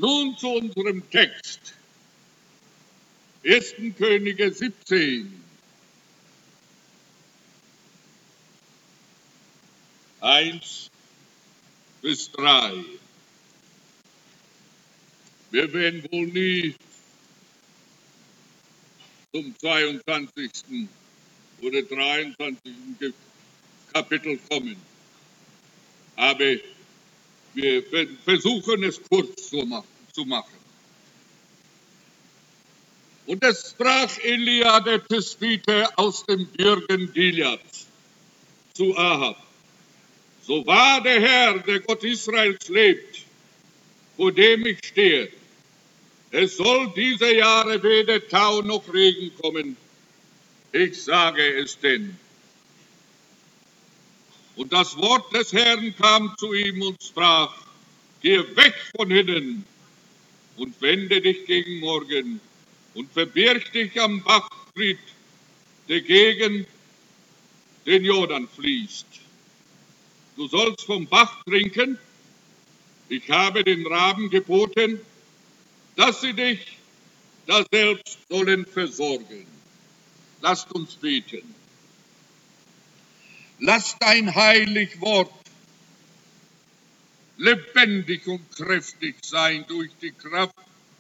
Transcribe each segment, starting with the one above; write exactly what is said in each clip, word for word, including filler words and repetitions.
Nun zu unserem Text. erster Könige siebzehn. eins bis drei. Wir werden wohl nie zum zweiundzwanzigsten oder dreiundzwanzigsten Kapitel kommen. Aber wir versuchen es kurz zu machen. Und es sprach Elia der Tisbite aus dem Bürgen Gileads zu Ahab: So wahr der Herr, der Gott Israels, lebt, vor dem ich stehe, es soll diese Jahre weder Tau noch Regen kommen. Ich sage es denn. Und das Wort des Herrn kam zu ihm und sprach: Geh weg von hinnen und wende dich gegen Morgen und verbirg dich am Bachfried, der gegen den Jordan fließt. Du sollst vom Bach trinken. Ich habe den Raben geboten, dass sie dich daselbst sollen versorgen. Lasst uns beten. Lass dein heilig Wort lebendig und kräftig sein durch die Kraft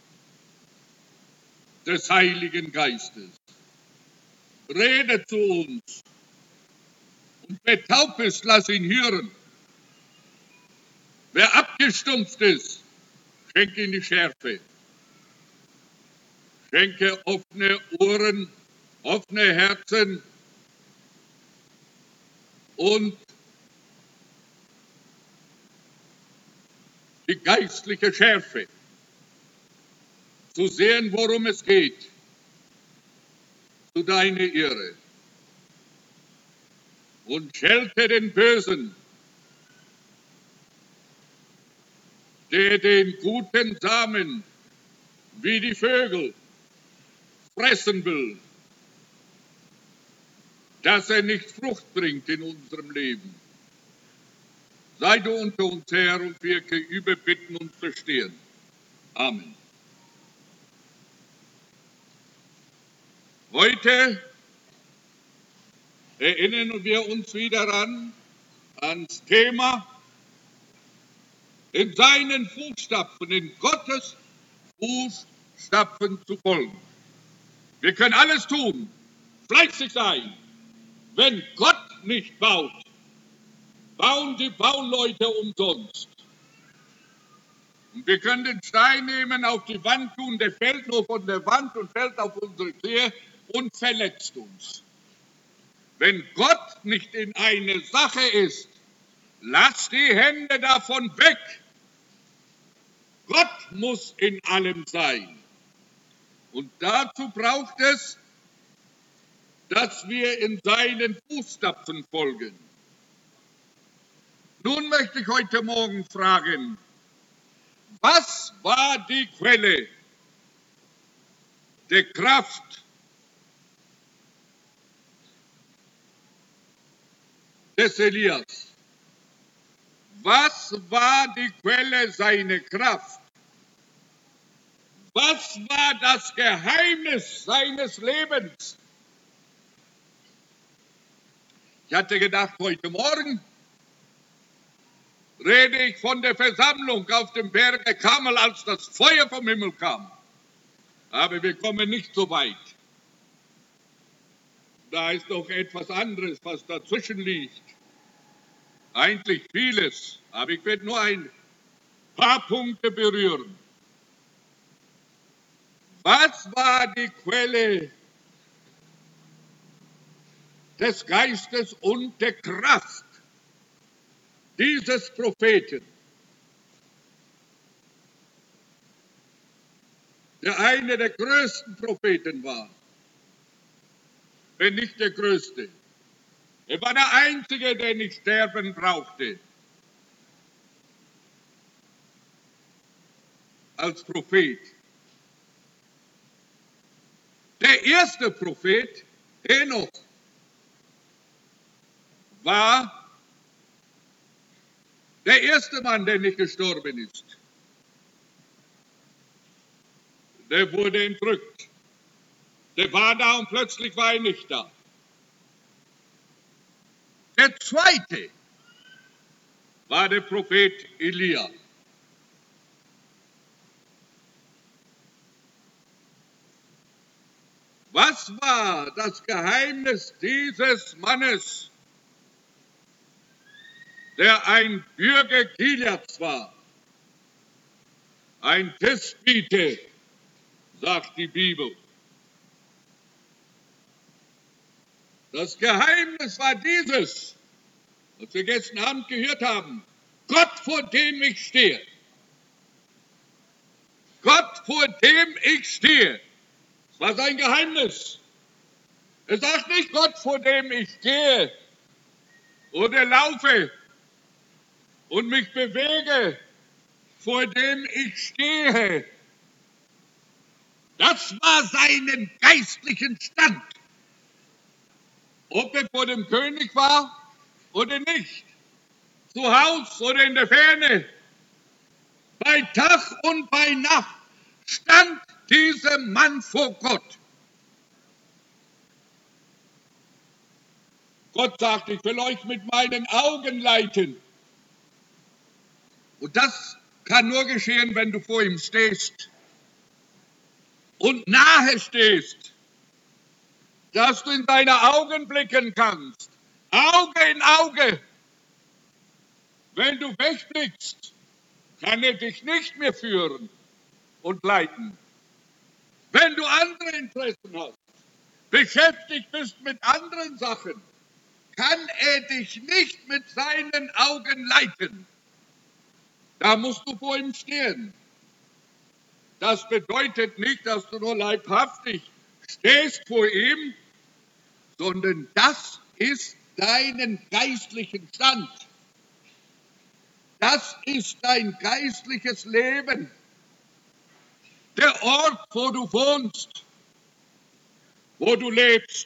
des Heiligen Geistes. Rede zu uns und wer taub ist, lass ihn hören. Wer abgestumpft ist, schenke ihm die Schärfe. Schenke offene Ohren, offene Herzen und die geistliche Schärfe, zu sehen, worum es geht, zu deiner Ehre. Und schelte den Bösen, der den guten Samen wie die Vögel fressen will, dass er nicht Frucht bringt in unserem Leben. Sei du unter uns Herr und wirke überbitten und verstehen. Amen. Heute erinnern wir uns wieder an, ans Thema, in seinen Fußstapfen, in Gottes Fußstapfen zu folgen. Wir können alles tun, fleißig sein. Wenn Gott nicht baut, bauen die Bauleute umsonst. Und wir können den Stein nehmen, auf die Wand tun, der fällt nur von der Wand und fällt auf unsere Knie und verletzt uns. Wenn Gott nicht in eine Sache ist, lass die Hände davon weg. Gott muss in allem sein. Und dazu braucht es, dass wir in seinen Fußstapfen folgen. Nun möchte ich heute Morgen fragen, was war die Quelle der Kraft des Elias? Was war die Quelle seiner Kraft? Was war das Geheimnis seines Lebens? Ich hatte gedacht, heute Morgen rede ich von der Versammlung auf dem Berge Karmel, als das Feuer vom Himmel kam. Aber wir kommen nicht so weit. Da ist noch etwas anderes, was dazwischen liegt. Eigentlich vieles, aber ich werde nur ein paar Punkte berühren. Was war die Quelle des Geistes und der Kraft dieses Propheten? Der eine der größten Propheten war, wenn nicht der größte. Er war der Einzige, der nicht sterben brauchte als Prophet. Der erste Prophet, Henoch, war der erste Mann, der nicht gestorben ist. der wurde entrückt. Der war da und plötzlich war er nicht da. Der zweite war der Prophet Elia. Was war das Geheimnis dieses Mannes, der ein Bürger Gileads war? Ein Tisbite, sagt die Bibel. Das Geheimnis war dieses, was wir gestern Abend gehört haben. Gott, vor dem ich stehe. Gott, vor dem ich stehe. Das war sein Geheimnis. Er sagt nicht Gott, vor dem ich gehe oder laufe und mich bewege, vor dem ich stehe. Das war seinen geistlichen Stand. Ob er vor dem König war oder nicht, zu Haus oder in der Ferne, bei Tag und bei Nacht stand dieser Mann vor Gott. Gott sagt, ich will euch mit meinen Augen leiten. Und das kann nur geschehen, wenn du vor ihm stehst und nahe stehst, dass du in seine Augen blicken kannst, Auge in Auge. Wenn du wegblickst, kann er dich nicht mehr führen und leiten. Wenn du andere Interessen hast, beschäftigt bist mit anderen Sachen, kann er dich nicht mit seinen Augen leiten. Da musst du vor ihm stehen. Das bedeutet nicht, dass du nur leibhaftig stehst vor ihm, sondern das ist dein geistlichen Stand. Das ist dein geistliches Leben. Der Ort, wo du wohnst, wo du lebst.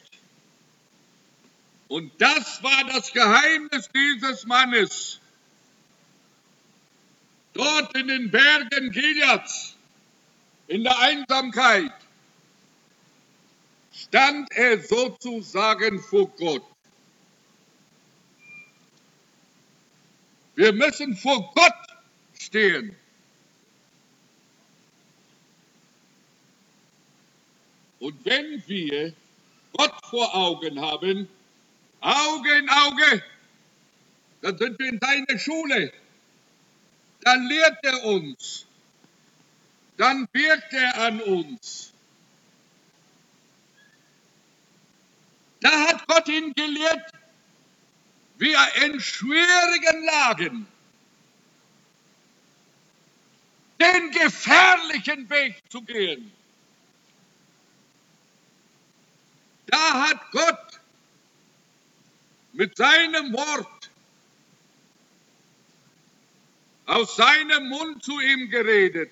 Und das war das Geheimnis dieses Mannes. Dort in den Bergen Gileads, in der Einsamkeit, stand er sozusagen vor Gott. Wir müssen vor Gott stehen. Und wenn wir Gott vor Augen haben, Auge in Auge, dann sind wir in seiner Schule. Dann lehrt er uns. Dann wirkt er an uns. Da hat Gott ihn gelehrt, wie er in schwierigen Lagen den gefährlichen Weg zu gehen. Da hat Gott mit seinem Wort aus seinem Mund zu ihm geredet.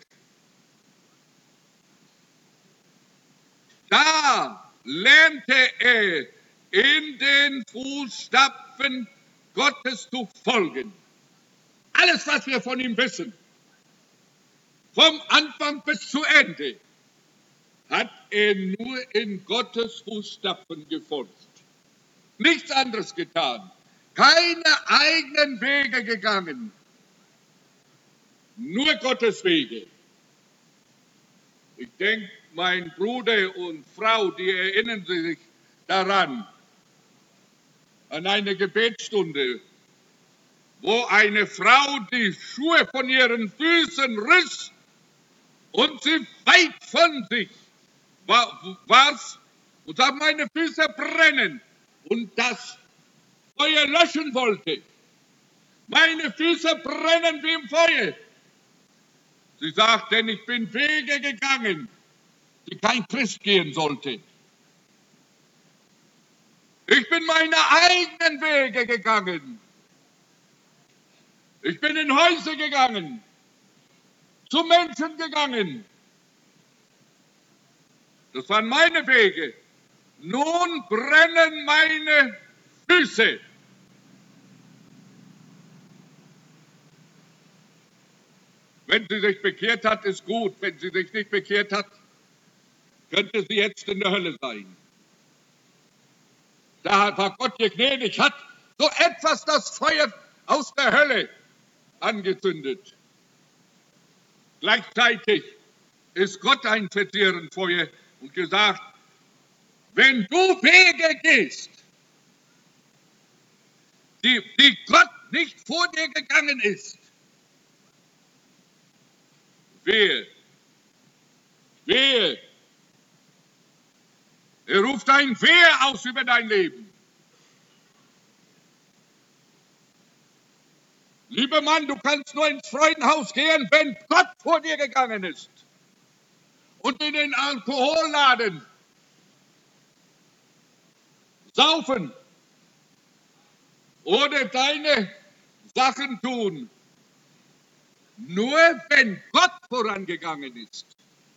Da lernte er in den Fußstapfen Gottes zu folgen. Alles, was wir von ihm wissen, vom Anfang bis zu Ende, hat er nur in Gottes Fußstapfen gefolgt. Nichts anderes getan. Keine eigenen Wege gegangen. Nur Gottes Wege. Ich denke, mein Bruder und Frau, die erinnern sich daran, an eine Gebetsstunde, wo eine Frau die Schuhe von ihren Füßen riss und sie weit von sich warf und sah, meine Füße brennen, und das Feuer löschen wollte. Meine Füße brennen wie im Feuer. Sie sagt, denn ich bin Wege gegangen, die kein Christ gehen sollte. Ich bin meine eigenen Wege gegangen. Ich bin in Häuser gegangen, zu Menschen gegangen. Das waren meine Wege. Nun brennen meine Füße. Wenn sie sich bekehrt hat, ist gut. Wenn sie sich nicht bekehrt hat, könnte sie jetzt in der Hölle sein. Da war Gott ihr gnädig, hat so etwas das Feuer aus der Hölle angezündet. Gleichzeitig ist Gott ein Verzehren vor ihr und gesagt, wenn du Wege gehst, die, die Gott nicht vor dir gegangen ist, wehe, wehe, er ruft ein Wehe aus über dein Leben. Lieber Mann, du kannst nur ins Freudenhaus gehen, wenn Gott vor dir gegangen ist. Und in den Alkoholladen saufen oder deine Sachen tun. Nur wenn Gott vorangegangen ist.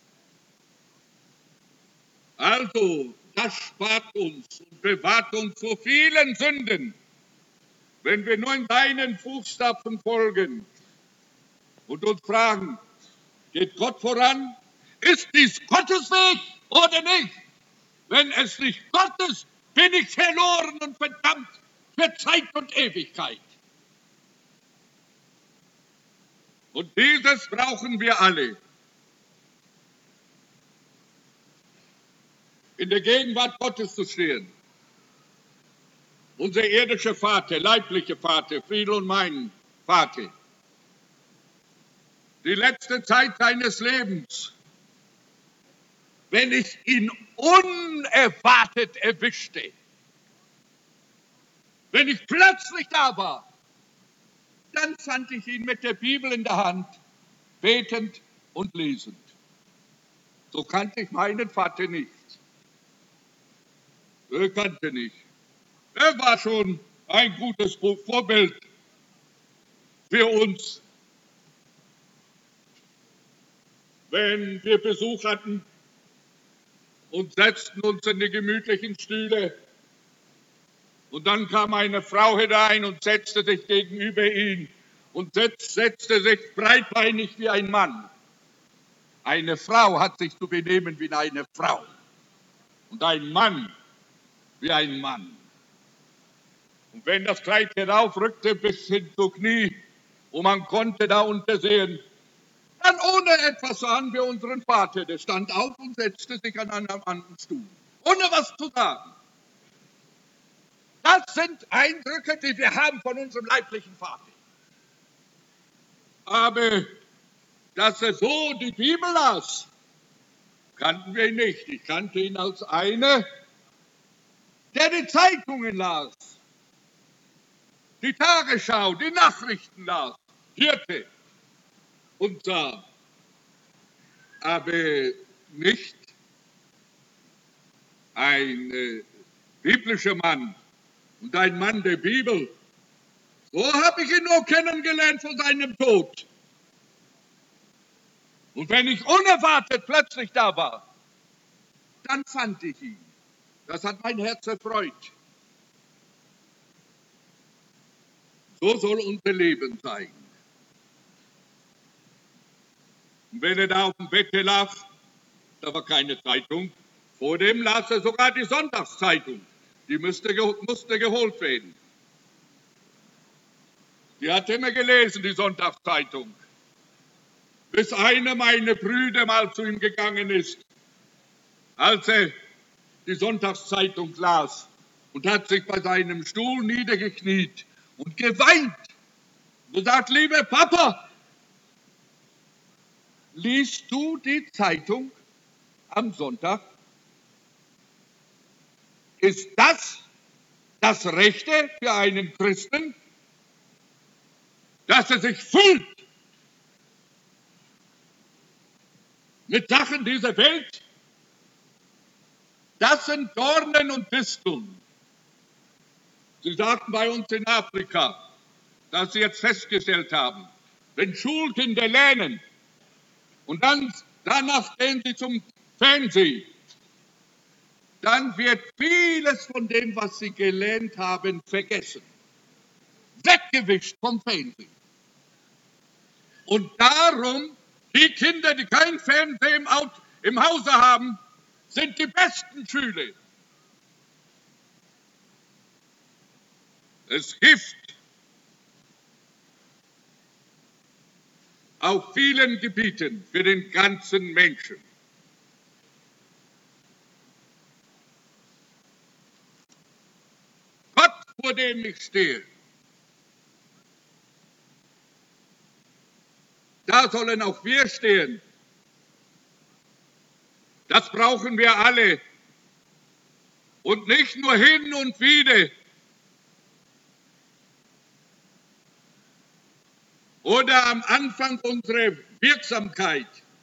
Also, das spart uns und bewahrt uns vor vielen Sünden, wenn wir nur in deinen Fußstapfen folgen und uns fragen, geht Gott voran? Ist dies Gottes Weg oder nicht? Wenn es nicht Gott ist, bin ich verloren und verdammt für Zeit und Ewigkeit. Und dieses brauchen wir alle. In der Gegenwart Gottes zu stehen. Unser irdischer Vater, leiblicher Vater, Friedel und mein Vater. Die letzte Zeit seines Lebens, wenn ich ihn unerwartet erwischte, wenn ich plötzlich da war, dann fand ich ihn mit der Bibel in der Hand, betend und lesend. So kannte ich meinen Vater nicht. Er kannte nicht. Er war schon ein gutes Vorbild für uns. Wenn wir Besuch hatten und setzten uns in die gemütlichen Stühle, und dann kam eine Frau herein und setzte sich gegenüber ihn und setzte sich breitbeinig wie ein Mann. Eine Frau hat sich zu benehmen wie eine Frau und ein Mann wie ein Mann. Und wenn das Kleid heraufrückte bis hin zu Knie und man konnte da untersehen, dann ohne etwas sahen wir unseren Vater, der stand auf und setzte sich an einem anderen Stuhl, ohne was zu sagen. Das sind Eindrücke, die wir haben von unserem leiblichen Vater. Aber dass er so die Bibel las, kannten wir ihn nicht. Ich kannte ihn als einer, der die Zeitungen las, die Tagesschau, die Nachrichten las, hörte und sah, aber nicht ein äh, biblischer Mann und ein Mann der Bibel. So habe ich ihn nur kennengelernt vor seinem Tod. Und wenn ich unerwartet plötzlich da war, dann fand ich ihn. Das hat mein Herz erfreut. So soll unser Leben sein. Und wenn er da auf dem Bett lag, da war keine Zeitung. Vor dem las er sogar die Sonntagszeitung. Die musste, musste geholt werden. Die hat immer gelesen, die Sonntagszeitung. Bis einer meiner Brüder mal zu ihm gegangen ist, als er die Sonntagszeitung las und hat sich bei seinem Stuhl niedergekniet und geweint und gesagt, lieber Papa, liest du die Zeitung am Sonntag? Ist das das Rechte für einen Christen, dass er sich füllt mit Sachen dieser Welt? Das sind Dornen und Disteln. Sie sagten bei uns in Afrika, dass sie jetzt festgestellt haben, wenn Schulkinder lernen und dann danach gehen sie zum Fernsehen, dann wird vieles von dem, was sie gelernt haben, vergessen. Weggewischt vom Fernsehen. Und darum, die Kinder, die kein Fernsehen im Hause haben, sind die besten Schüler. Es hilft auf vielen Gebieten für den ganzen Menschen. Gott, vor dem ich stehe, da sollen auch wir stehen. Das brauchen wir alle. Und nicht nur hin und wieder. Oder am Anfang unserer Wirksamkeit.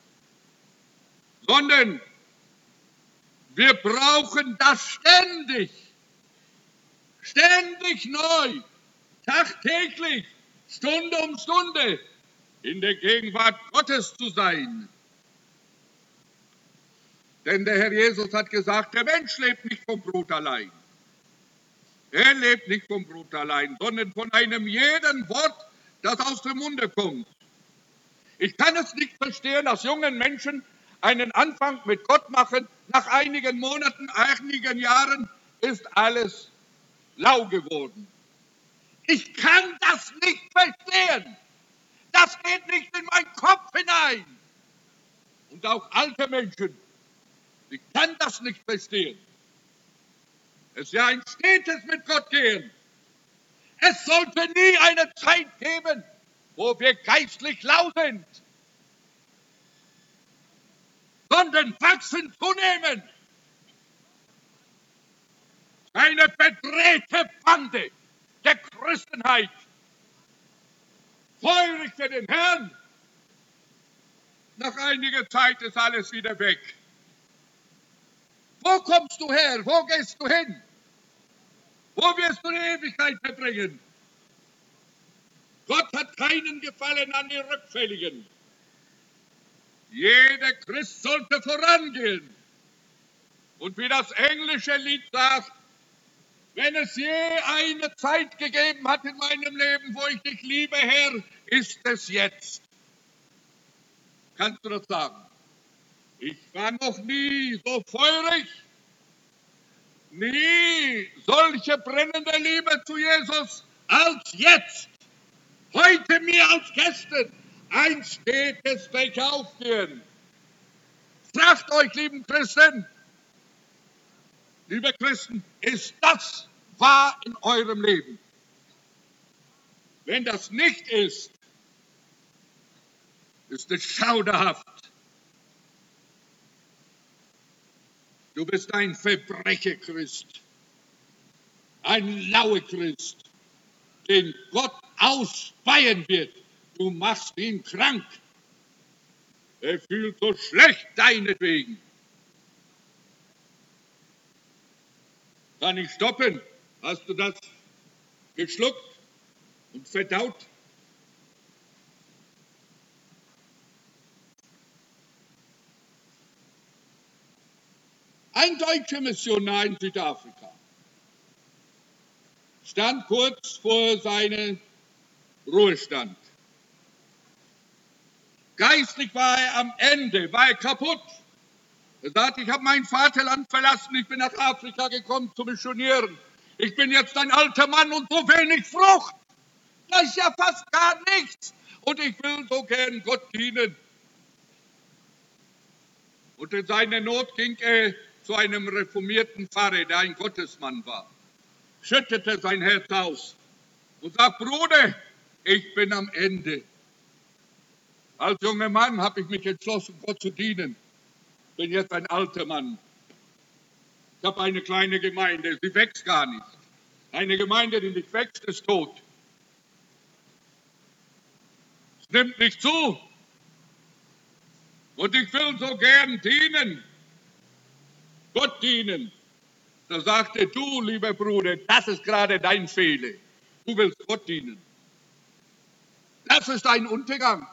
Sondern wir brauchen das ständig. Ständig neu. Tagtäglich. Stunde um Stunde. In der Gegenwart Gottes zu sein. Denn der Herr Jesus hat gesagt, der Mensch lebt nicht vom Brot allein. Er lebt nicht vom Brot allein, sondern von einem jeden Wort, das aus dem Munde kommt. Ich kann es nicht verstehen, dass junge Menschen einen Anfang mit Gott machen. Nach einigen Monaten, einigen Jahren ist alles lau geworden. Ich kann das nicht verstehen. Das geht nicht in meinen Kopf hinein. Und auch alte Menschen, ich kann das nicht verstehen. Es ist ja ein stetes mit Gott gehen. Es sollte nie eine Zeit geben, wo wir geistlich lau sind, sondern wachsen zunehmend. Eine verdrehte Bande der Christenheit. Feurig für den Herrn. Nach einiger Zeit ist alles wieder weg. Wo kommst du her? Wo gehst du hin? Wo wirst du die Ewigkeit verbringen? Gott hat keinen Gefallen an die Rückfälligen. Jeder Christ sollte vorangehen. Und wie das englische Lied sagt, wenn es je eine Zeit gegeben hat in meinem Leben, wo ich dich liebe, Herr, ist es jetzt. Kannst du das sagen? Ich war noch nie so feurig, nie solche brennende Liebe zu Jesus als jetzt. Heute mehr als gestern. Ein stetes Bergaufgehen. Fragt euch, lieben Christen, liebe Christen, ist das wahr in eurem Leben? Wenn das nicht ist, ist es schauderhaft. Du bist ein Verbrecher-Christ, ein lauer Christ, den Gott ausspeien wird. Du machst ihn krank. Er fühlt so schlecht deinetwegen. Kann ich stoppen? Hast du das geschluckt und verdaut? Ein deutscher Missionar in Südafrika stand kurz vor seinem Ruhestand. Geistlich war er am Ende, war er kaputt. Er sagte, ich habe mein Vaterland verlassen, ich bin nach Afrika gekommen zu missionieren. Ich bin jetzt ein alter Mann und so wenig Frucht. Das ist ja fast gar nichts. Und ich will so gern Gott dienen. Und in seiner Not ging er zu einem reformierten Pfarrer, der ein Gottesmann war, schüttete sein Herz aus und sagt, Bruder, ich bin am Ende. Als junger Mann habe ich mich entschlossen, Gott zu dienen. Bin jetzt ein alter Mann. Ich habe eine kleine Gemeinde, sie wächst gar nicht. Eine Gemeinde, die nicht wächst, ist tot. Es nimmt nicht zu. Und ich will so gern dienen. Gott dienen. Da sagte, du, lieber Bruder, das ist gerade dein Fehler. Du willst Gott dienen. Das ist ein Untergang.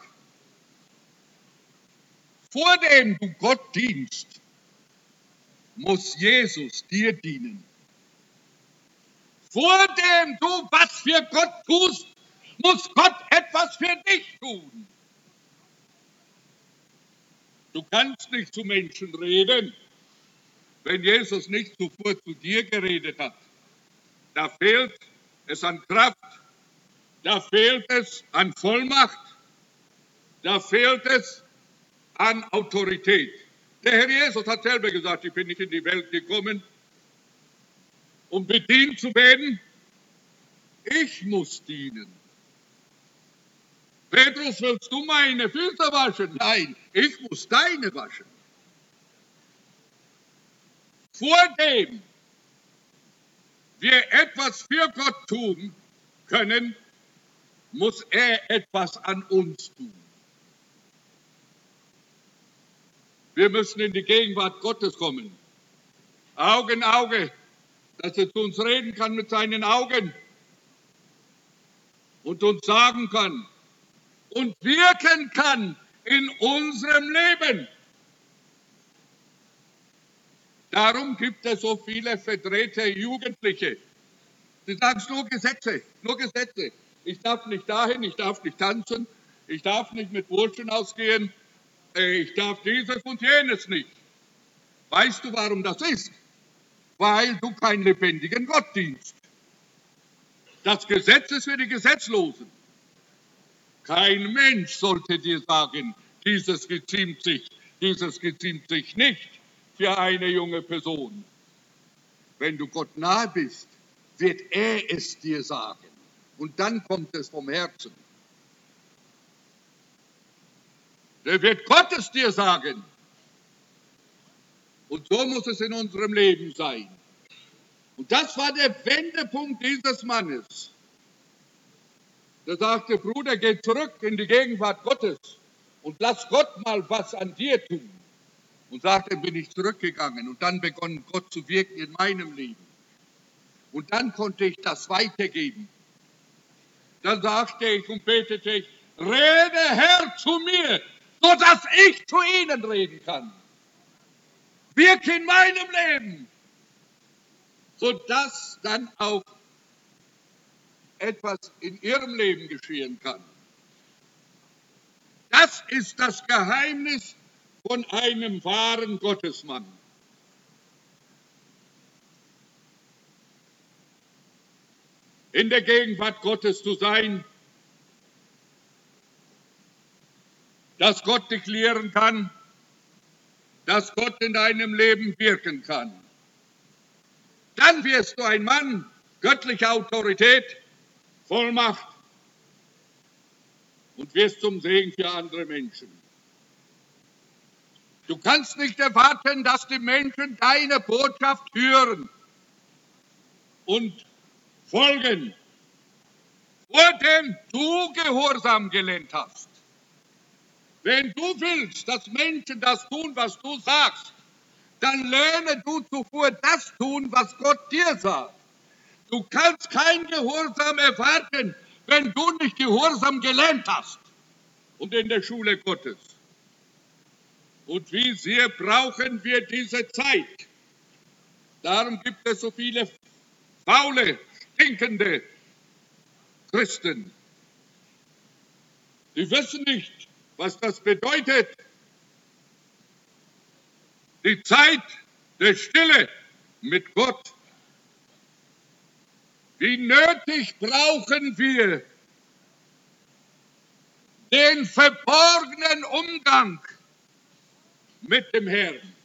Vor dem du Gott dienst, muss Jesus dir dienen. Vor dem du was für Gott tust, muss Gott etwas für dich tun. Du kannst nicht zu Menschen reden wenn Jesus nicht zuvor zu dir geredet hat. Da fehlt es an Kraft, da fehlt es an Vollmacht, da fehlt es an Autorität. Der Herr Jesus hat selber gesagt, ich bin nicht in die Welt gekommen, um bedient zu werden. Ich muss dienen. Petrus, willst du meine Füße waschen? Nein, ich muss deine waschen. Vor dem wir etwas für Gott tun können, muss er etwas an uns tun. Wir müssen in die Gegenwart Gottes kommen. Auge in Auge, dass er zu uns reden kann mit seinen Augen und uns sagen kann und wirken kann in unserem Leben. Darum gibt es so viele verdrehte Jugendliche. Sie sagen es nur Gesetze, nur Gesetze. Ich darf nicht dahin, ich darf nicht tanzen, ich darf nicht mit Burschen ausgehen, ich darf dieses und jenes nicht. Weißt du, warum das ist? Weil du keinen lebendigen Gott dienst. Das Gesetz ist für die Gesetzlosen. Kein Mensch sollte dir sagen, dieses geziemt sich, dieses geziemt sich nicht für eine junge Person. Wenn du Gott nahe bist, wird er es dir sagen. Und dann kommt es vom Herzen. Der wird Gott es dir sagen. Und so muss es in unserem Leben sein. Und das war der Wendepunkt dieses Mannes. Der sagte, Bruder, geh zurück in die Gegenwart Gottes und lass Gott mal was an dir tun. Und sagte, bin ich zurückgegangen und dann begann Gott zu wirken in meinem Leben. Und dann konnte ich das weitergeben. Dann sagte ich und betete ich, rede Herr zu mir, sodass ich zu ihnen reden kann. Wirke in meinem Leben, sodass dann auch etwas in ihrem Leben geschehen kann. Das ist das Geheimnis von einem wahren Gottesmann. In der Gegenwart Gottes zu sein, dass Gott dich lehren kann, dass Gott in deinem Leben wirken kann. Dann wirst du ein Mann göttlicher Autorität, Vollmacht und wirst zum Segen für andere Menschen. Du kannst nicht erwarten, dass die Menschen deine Botschaft hören und folgen, vor dem du Gehorsam gelernt hast. Wenn du willst, dass Menschen das tun, was du sagst, dann lerne du zuvor das tun, was Gott dir sagt. Du kannst kein Gehorsam erwarten, wenn du nicht Gehorsam gelernt hast und in der Schule Gottes. Und wie sehr brauchen wir diese Zeit? Darum gibt es so viele faule, stinkende Christen. Die wissen nicht, was das bedeutet. Die Zeit der Stille mit Gott. Wie nötig brauchen wir den verborgenen Umgang mit dem Herrn.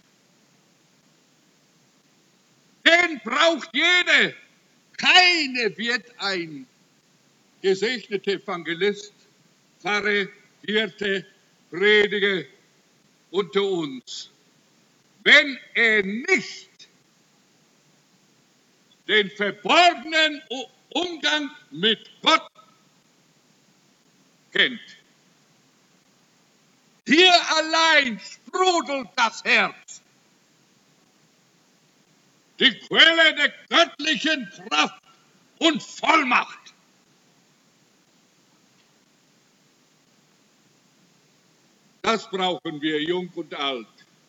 Den braucht jede. Keine wird ein gesegneter Evangelist, Pfarrer, Hirte, Prediger unter uns, wenn er nicht den verborgenen Umgang mit Gott kennt. Hier allein sprudelt das Herz. Die Quelle der göttlichen Kraft und Vollmacht. Das brauchen wir, jung und alt.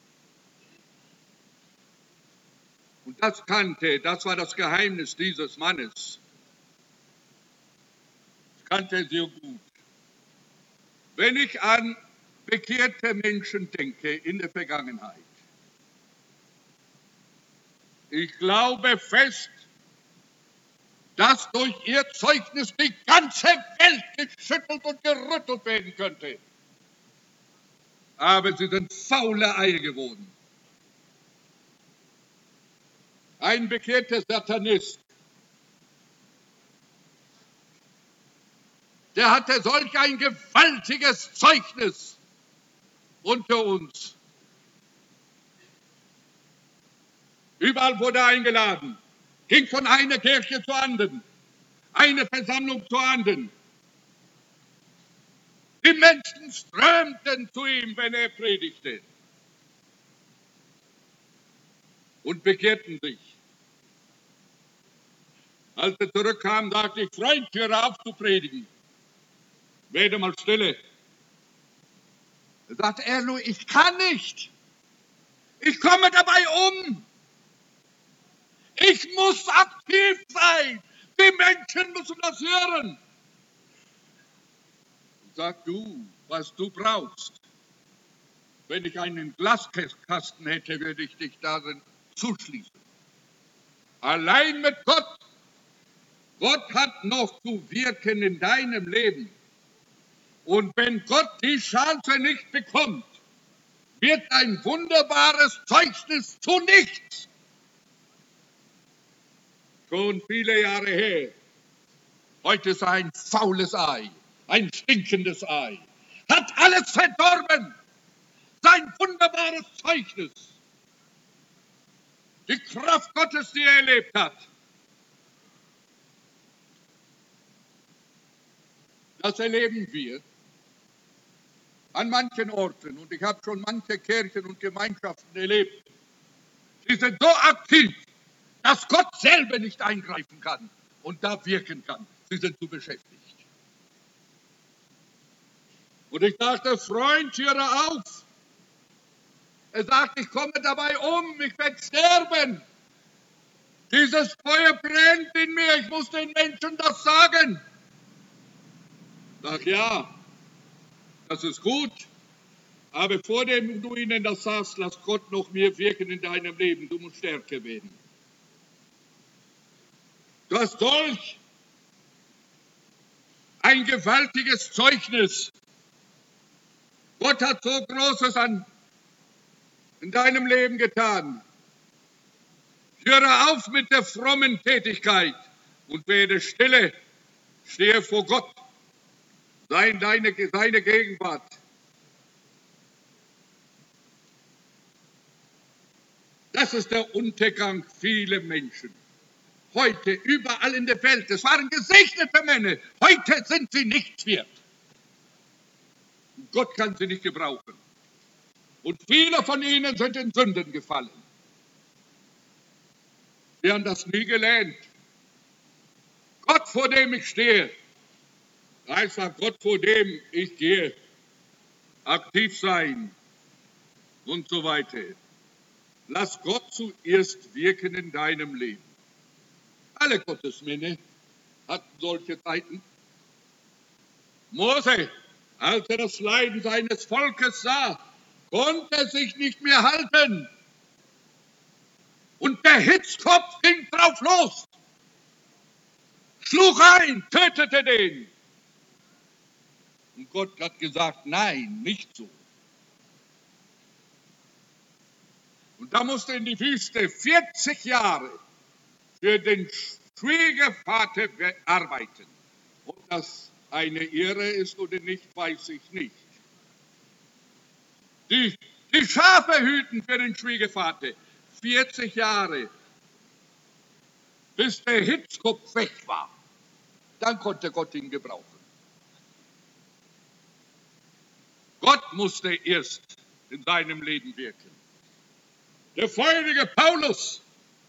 Und das kannte, das war das Geheimnis dieses Mannes. Das kannte er sehr gut. Wenn ich an bekehrte Menschen denke in der Vergangenheit, Ich glaube fest, dass durch ihr Zeugnis die ganze Welt geschüttelt und gerüttelt werden könnte. Aber sie sind faule Eier geworden. Ein bekehrter Satanist, der hatte solch ein gewaltiges Zeugnis unter uns. Überall wurde er eingeladen, ging von einer Kirche zur anderen, eine Versammlung zur anderen. Die Menschen strömten zu ihm, wenn er predigte, und bekehrten sich. Als er zurückkam, sagte ich: Freund, höre auf zu predigen. Werde mal stille. Er sagte: Erlo, ich kann nicht. Ich komme dabei um. Ich muss aktiv sein. Die Menschen müssen das hören. Sag du, was du brauchst. Wenn ich einen Glaskasten hätte, würde ich dich darin zuschließen. Allein mit Gott. Gott hat noch zu wirken in deinem Leben. Und wenn Gott die Chance nicht bekommt, wird ein wunderbares Zeugnis zu nichts. Schon viele Jahre her. Heute ist er ein faules Ei, ein stinkendes Ei. Hat alles verdorben. Sein wunderbares Zeugnis. Die Kraft Gottes, die er erlebt hat. Das erleben wir an manchen Orten. Und ich habe schon manche Kirchen und Gemeinschaften erlebt. Sie sind so aktiv, dass Gott selber nicht eingreifen kann und da wirken kann. Sie sind zu beschäftigt. Und ich sagte: Freund, höre auf. Er sagt: Ich komme dabei um, ich werde sterben. Dieses Feuer brennt in mir, ich muss den Menschen das sagen. Sag: ja, das ist gut, aber bevor du ihnen das sagst, lass Gott noch mehr wirken in deinem Leben. Du musst stärker werden. Du hast solch ein gewaltiges Zeugnis. Gott hat so Großes an, in deinem Leben getan. Höre auf mit der frommen Tätigkeit und werde stille. Stehe vor Gott. Sei in deine, seine Gegenwart. Das ist der Untergang vieler Menschen. Heute, überall in der Welt, es waren gesegnete Männer. Heute sind sie nichts wert. Gott kann sie nicht gebrauchen. Und viele von ihnen sind in Sünden gefallen. Wir haben das nie gelernt. Gott, vor dem ich stehe, einfach Gott, vor dem ich gehe, aktiv sein und so weiter. Lass Gott zuerst wirken in deinem Leben. Alle Gottesmänner hatten solche Zeiten. Mose, als er das Leiden seines Volkes sah, konnte er sich nicht mehr halten. Und der Hitzkopf ging drauf los, schlug ein, tötete den. Und Gott hat gesagt: Nein, nicht so. Und da musste in die Wüste vierzig Jahre für den Schwiegervater arbeiten. Ob das eine Ehre ist oder nicht, weiß ich nicht. Die, die Schafe hüten für den Schwiegervater. vierzig Jahre, bis der Hitzkopf weg war. Dann konnte Gott ihn gebrauchen. Gott musste erst in seinem Leben wirken. Der feurige Paulus,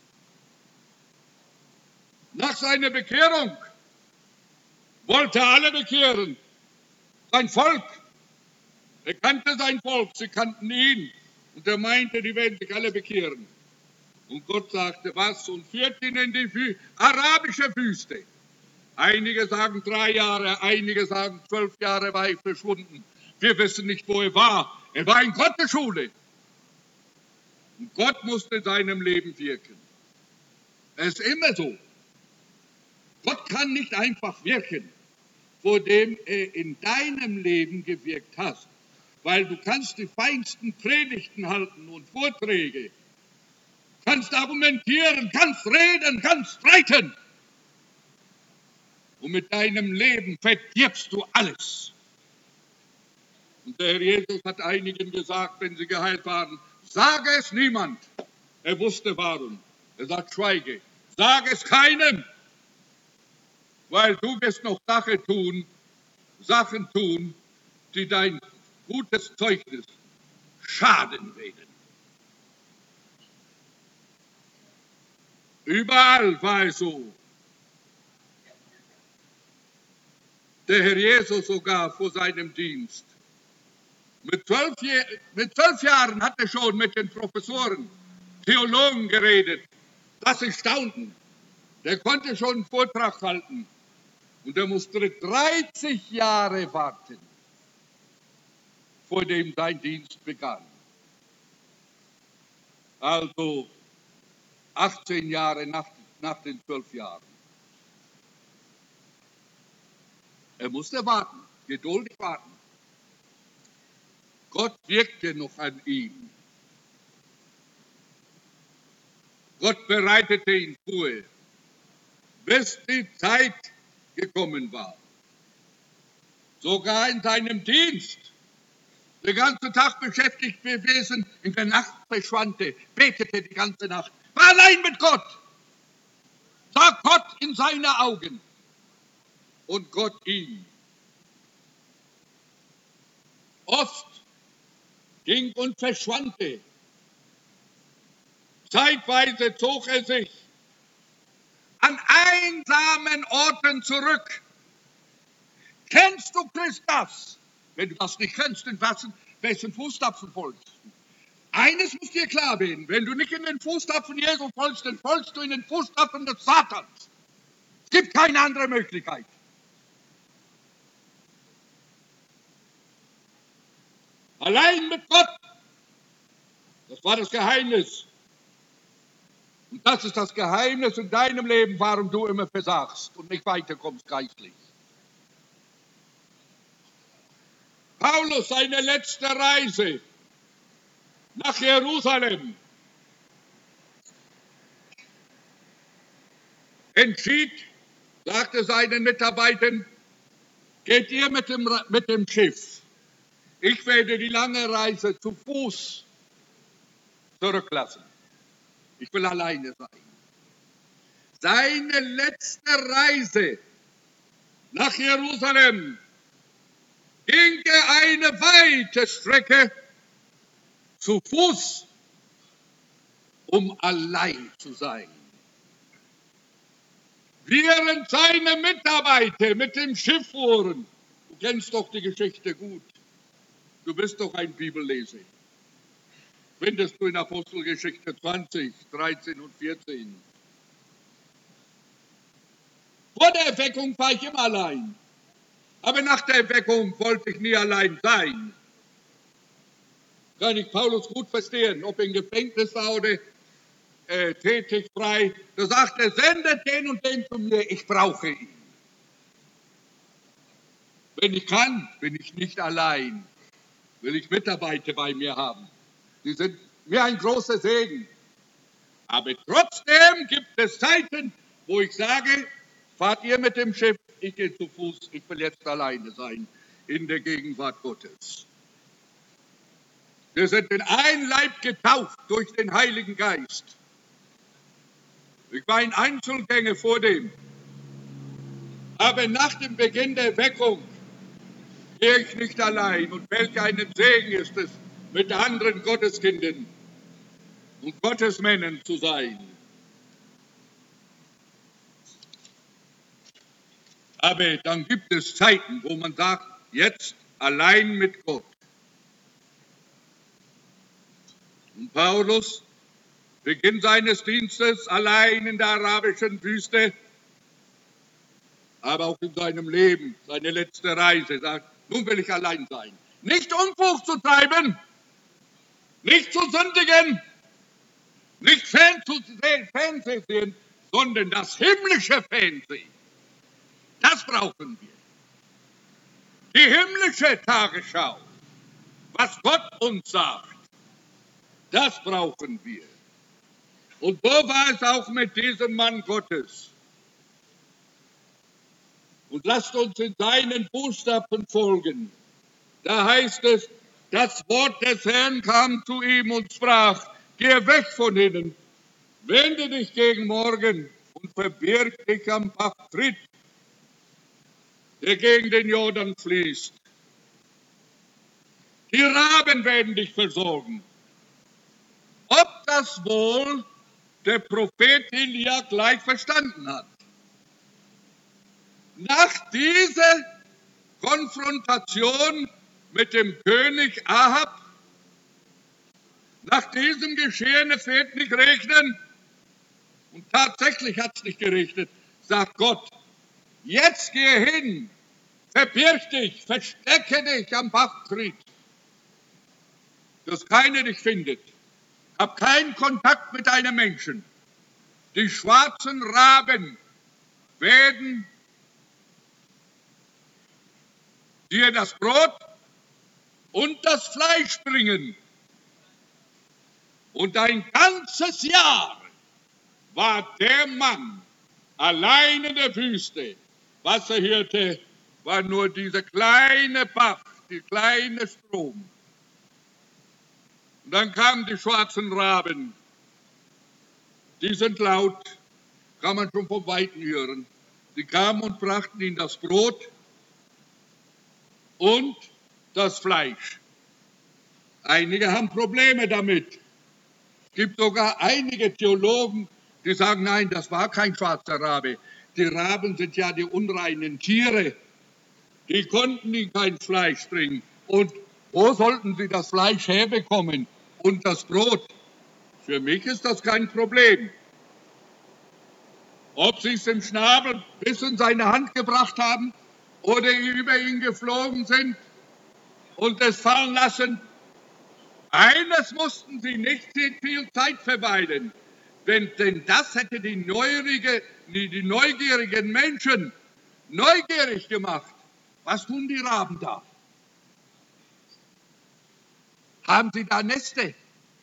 nach seiner Bekehrung, wollte alle bekehren. Sein Volk. Er kannte sein Volk, sie kannten ihn. Und er meinte, die werden sich alle bekehren. Und Gott sagte: Was? Und führt ihn in die Wü- arabische Wüste. Einige sagen drei Jahre, einige sagen zwölf Jahre war er verschwunden. Wir wissen nicht, wo er war. Er war in Gottes Schule. Und Gott musste in seinem Leben wirken. Es ist immer so. Gott kann nicht einfach wirken, vor dem er in deinem Leben gewirkt hat. Weil du kannst die feinsten Predigten halten und Vorträge, kannst argumentieren, kannst reden, kannst streiten. Und mit deinem Leben verdirbst du alles. Und der Herr Jesus hat einigen gesagt, wenn sie geheilt waren, sage es niemand. Er wusste warum. Er sagt, schweige. Sage es keinem. Weil du wirst noch Sache tun, Sachen tun, die dein gutes Zeugnis schaden werden. Überall war es so. Der Herr Jesus sogar vor seinem Dienst. Mit zwölf, mit zwölf Jahren hat er schon mit den Professoren, Theologen geredet. Das ist staunend. Der konnte schon einen Vortrag halten. Und er musste dreißig Jahre warten, vor dem sein Dienst begann. Also achtzehn Jahre nach, nach den zwölf Jahren. Er musste warten, geduldig warten. Gott wirkte noch an ihm. Gott bereitete ihn vor, bis die Zeit gekommen war. Sogar in seinem Dienst. Den ganzen Tag beschäftigt gewesen, in der Nacht verschwand er, betete die ganze Nacht. War allein mit Gott. Sah Gott in seine Augen. Und Gott ihm. Oft ging und verschwand er. Zeitweise zog er sich an einsamen Orten zurück. Kennst du Christus? Wenn du das nicht kennst, in wessen, wessen Fußstapfen folgst du? Eines muss dir klar werden, wenn du nicht in den Fußstapfen Jesu folgst, dann folgst du in den Fußstapfen des Satans. Es gibt keine andere Möglichkeit. Allein mit Gott. Das war das Geheimnis. Und das ist das Geheimnis in deinem Leben, warum du immer versagst und nicht weiterkommst geistlich. Paulus, seine letzte Reise nach Jerusalem, entschied, sagte seinen Mitarbeitern, geht ihr mit dem, mit dem Schiff. Ich werde die lange Reise zu Fuß zurücklassen. Ich will alleine sein. Seine letzte Reise nach Jerusalem ging er eine weite Strecke zu Fuß, um allein zu sein. Während seine Mitarbeiter mit dem Schiff fuhren, du kennst doch die Geschichte gut, du bist doch ein Bibelleser, findest du in Apostelgeschichte zwanzig, dreizehn und vierzehn. Vor der Erweckung war ich immer allein. Aber nach der Erweckung wollte ich nie allein sein. Kann ich Paulus gut verstehen, ob er im Gefängnis war oder äh, tätig frei. Da sagt er, sendet den und den zu mir, ich brauche ihn. Wenn ich kann, bin ich nicht allein. Will ich Mitarbeiter bei mir haben. Die sind mir ein großer Segen. Aber trotzdem gibt es Zeiten, wo ich sage, fahrt ihr mit dem Schiff, ich gehe zu Fuß, ich will jetzt alleine sein in der Gegenwart Gottes. Wir sind in ein Leib getauft durch den Heiligen Geist. Ich war ein Einzelgänger vor dem. Aber nach dem Beginn der Erweckung gehe ich nicht allein. Und welch einen Segen ist es, mit anderen Gotteskindern und Gottesmännern zu sein. Aber dann gibt es Zeiten, wo man sagt, jetzt allein mit Gott. Und Paulus, Beginn seines Dienstes, allein in der arabischen Wüste, aber auch in seinem Leben, seine letzte Reise, sagt, nun will ich allein sein. Nicht Unfug zu treiben, nicht zu sündigen, nicht Fernsehen, sondern das himmlische Fernsehen. Das brauchen wir. Die himmlische Tagesschau, was Gott uns sagt, das brauchen wir. Und so war es auch mit diesem Mann Gottes. Und lasst uns in seinen Fußstapfen folgen. Da heißt es, das Wort des Herrn kam zu ihm und sprach, geh weg von ihnen, wende dich gegen Morgen und verbirg dich am Bach Tritt, der gegen den Jordan fließt. Die Raben werden dich versorgen. Ob das wohl der Prophet Elia gleich verstanden hat. Nach dieser Konfrontation mit dem König Ahab, nach diesem Geschehen, es wird nicht regnen, und tatsächlich hat es nicht geregnet, sagt Gott, jetzt gehe hin, verbirg dich, verstecke dich am Bach Tritt, dass keiner dich findet. Hab keinen Kontakt mit einem Menschen. Die schwarzen Raben werden dir das Brot und das Fleisch bringen. Und ein ganzes Jahr war der Mann allein in der Wüste. Wasserhirte war nur dieser kleine Bach, die kleine Strom. Und dann kamen die schwarzen Raben. Die sind laut, kann man schon vom Weiten hören. Die kamen und brachten ihm das Brot und das Fleisch. Einige haben Probleme damit. Es gibt sogar einige Theologen, die sagen, nein, das war kein schwarzer Rabe. Die Raben sind ja die unreinen Tiere. Die konnten ihnen kein Fleisch bringen. Und wo sollten sie das Fleisch herbekommen und das Brot? Für mich ist das kein Problem. Ob sie es im Schnabel bis in seine Hand gebracht haben oder über ihn geflogen sind und es fallen lassen, eines mussten sie nicht viel Zeit verweilen, denn, denn das hätte die, neurige, die neugierigen Menschen neugierig gemacht. Was tun die Raben da? Haben sie da Neste?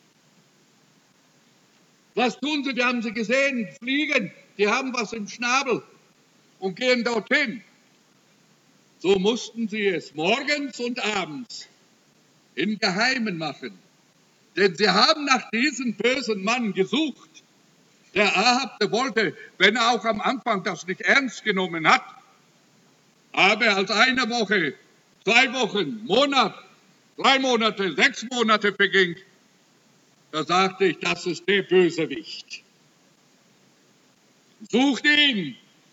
Was tun sie? Wir haben sie gesehen, fliegen, die haben was im Schnabel und gehen dorthin. So mussten sie es morgens und abends im Geheimen machen. Denn sie haben nach diesem bösen Mann gesucht. Der Ahab, der wollte, wenn er auch am Anfang das nicht ernst genommen hat, aber als eine Woche, zwei Wochen, Monat, drei Monate, sechs Monate verging, da sagte ich, das ist der Bösewicht. Sucht ihn,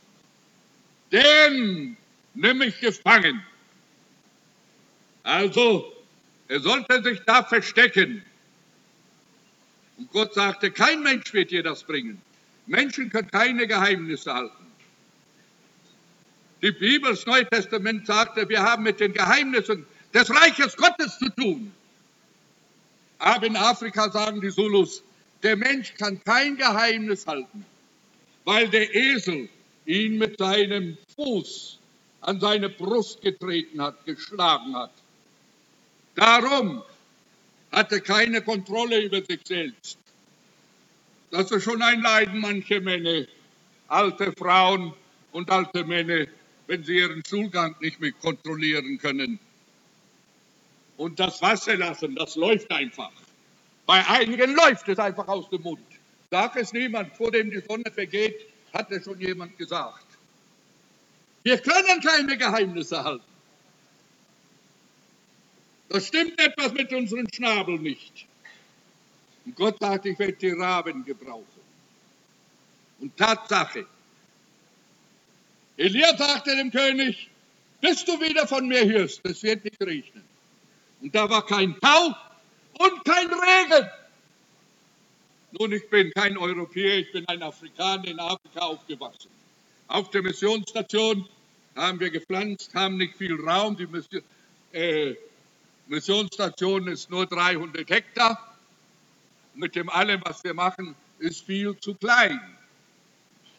den nimm ich gefangen. Also, er sollte sich da verstecken. Und Gott sagte, kein Mensch wird dir das bringen. Menschen können keine Geheimnisse halten. Die Bibel, das Neue Testament sagte, wir haben mit den Geheimnissen des Reiches Gottes zu tun. Aber in Afrika sagen die Zulus, der Mensch kann kein Geheimnis halten, weil der Esel ihn mit seinem Fuß an seine Brust getreten hat, geschlagen hat. Darum hat er keine Kontrolle über sich selbst. Das ist schon ein Leiden mancher Männer, alte Frauen und alte Männer, wenn sie ihren Stuhlgang nicht mehr kontrollieren können. Und das Wasser lassen, das läuft einfach. Bei einigen läuft es einfach aus dem Mund. Sag es niemand, vor dem die Sonne vergeht, hat es schon jemand gesagt. Wir können keine Geheimnisse halten. Das stimmt etwas mit unserem Schnabel nicht. Und Gott sagt, ich werde die Raben gebrauchen. Und Tatsache. Elia sagte dem König, bis du wieder von mir hörst, es wird nicht regnen. Und da war kein Tau und kein Regen. Nun, ich bin kein Europäer, ich bin ein Afrikaner, in Afrika aufgewachsen. Auf der Missionsstation haben wir gepflanzt, haben nicht viel Raum. Die Mission, äh, Missionsstation ist nur dreihundert Hektar. Mit dem allem, was wir machen, ist viel zu klein.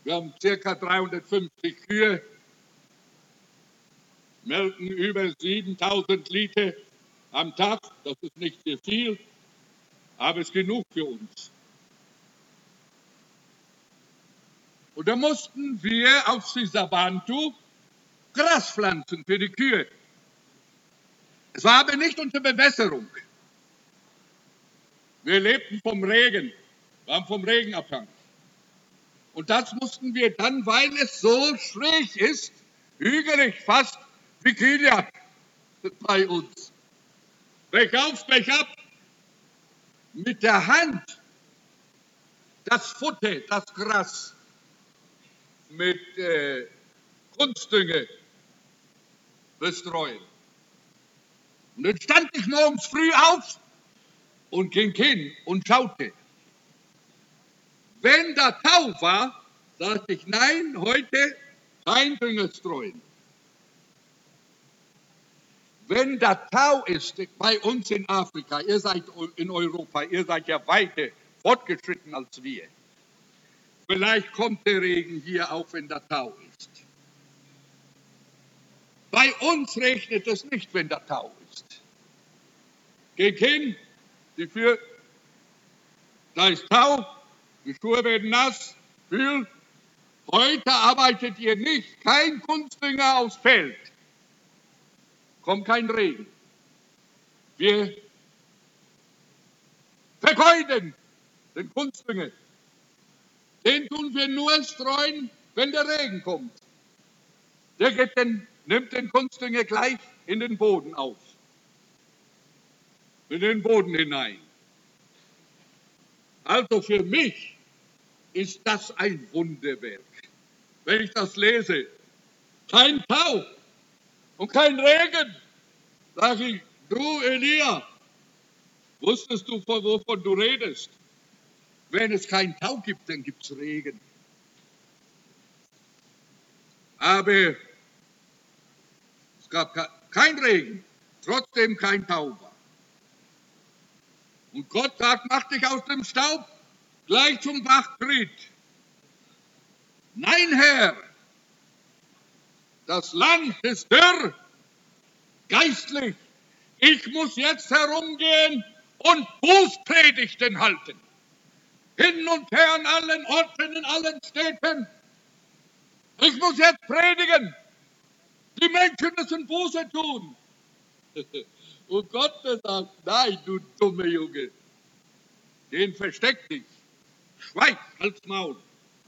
Wir haben ca. dreihundertfünfzig Kühe, melken über siebentausend Liter am Tag. Das ist nicht sehr viel, aber es ist genug für uns. Und da mussten wir auf Sisabantu Gras pflanzen für die Kühe. Es war aber nicht unter Bewässerung. Wir lebten vom Regen, waren vom Regen abhängig. Und das mussten wir dann, weil es so schräg ist, hügelig fast wie Kilian bei uns. Brech auf, brech ab, mit der Hand das Futter, das Gras mit äh, Kunstdünger bestreuen. Und dann stand ich morgens früh auf und ging hin und schaute. Wenn da Tau war, sagte ich, nein, heute kein Dünger streuen. Wenn da Tau ist, bei uns in Afrika, ihr seid in Europa, ihr seid ja weiter fortgeschritten als wir. Vielleicht kommt der Regen hier auch, wenn da Tau ist. Bei uns regnet es nicht, wenn da Tau ist. Geht hin, die für, da ist Tau, die Schuhe werden nass, kühl. Heute arbeitet ihr nicht, kein Kunstdünger aufs Feld. Kommt kein Regen. Wir vergeuden den Kunstdünger. Den tun wir nur streuen, wenn der Regen kommt. Der geht den, nimmt den Kunstdünger gleich in den Boden auf. In den Boden hinein. Also für mich ist das ein Wunderwerk. Wenn ich das lese, kein Tau und kein Regen, sage ich, du Elia, wusstest du, wovon du redest? Wenn es keinen Tau gibt, dann gibt es Regen. Aber es gab kein Regen, trotzdem kein Tau war. Und Gott sagt, mach dich aus dem Staub gleich zum Bachtritt. Nein, Herr, das Land ist dürr, geistlich. Ich muss jetzt herumgehen und Bußpredigten halten. Hin und her an allen Orten, in allen Städten. Ich muss jetzt predigen. Die Menschen müssen Buße tun. Und Gott sagt, nein, du dumme Junge, den versteck dich. Schweig, halt's Maul.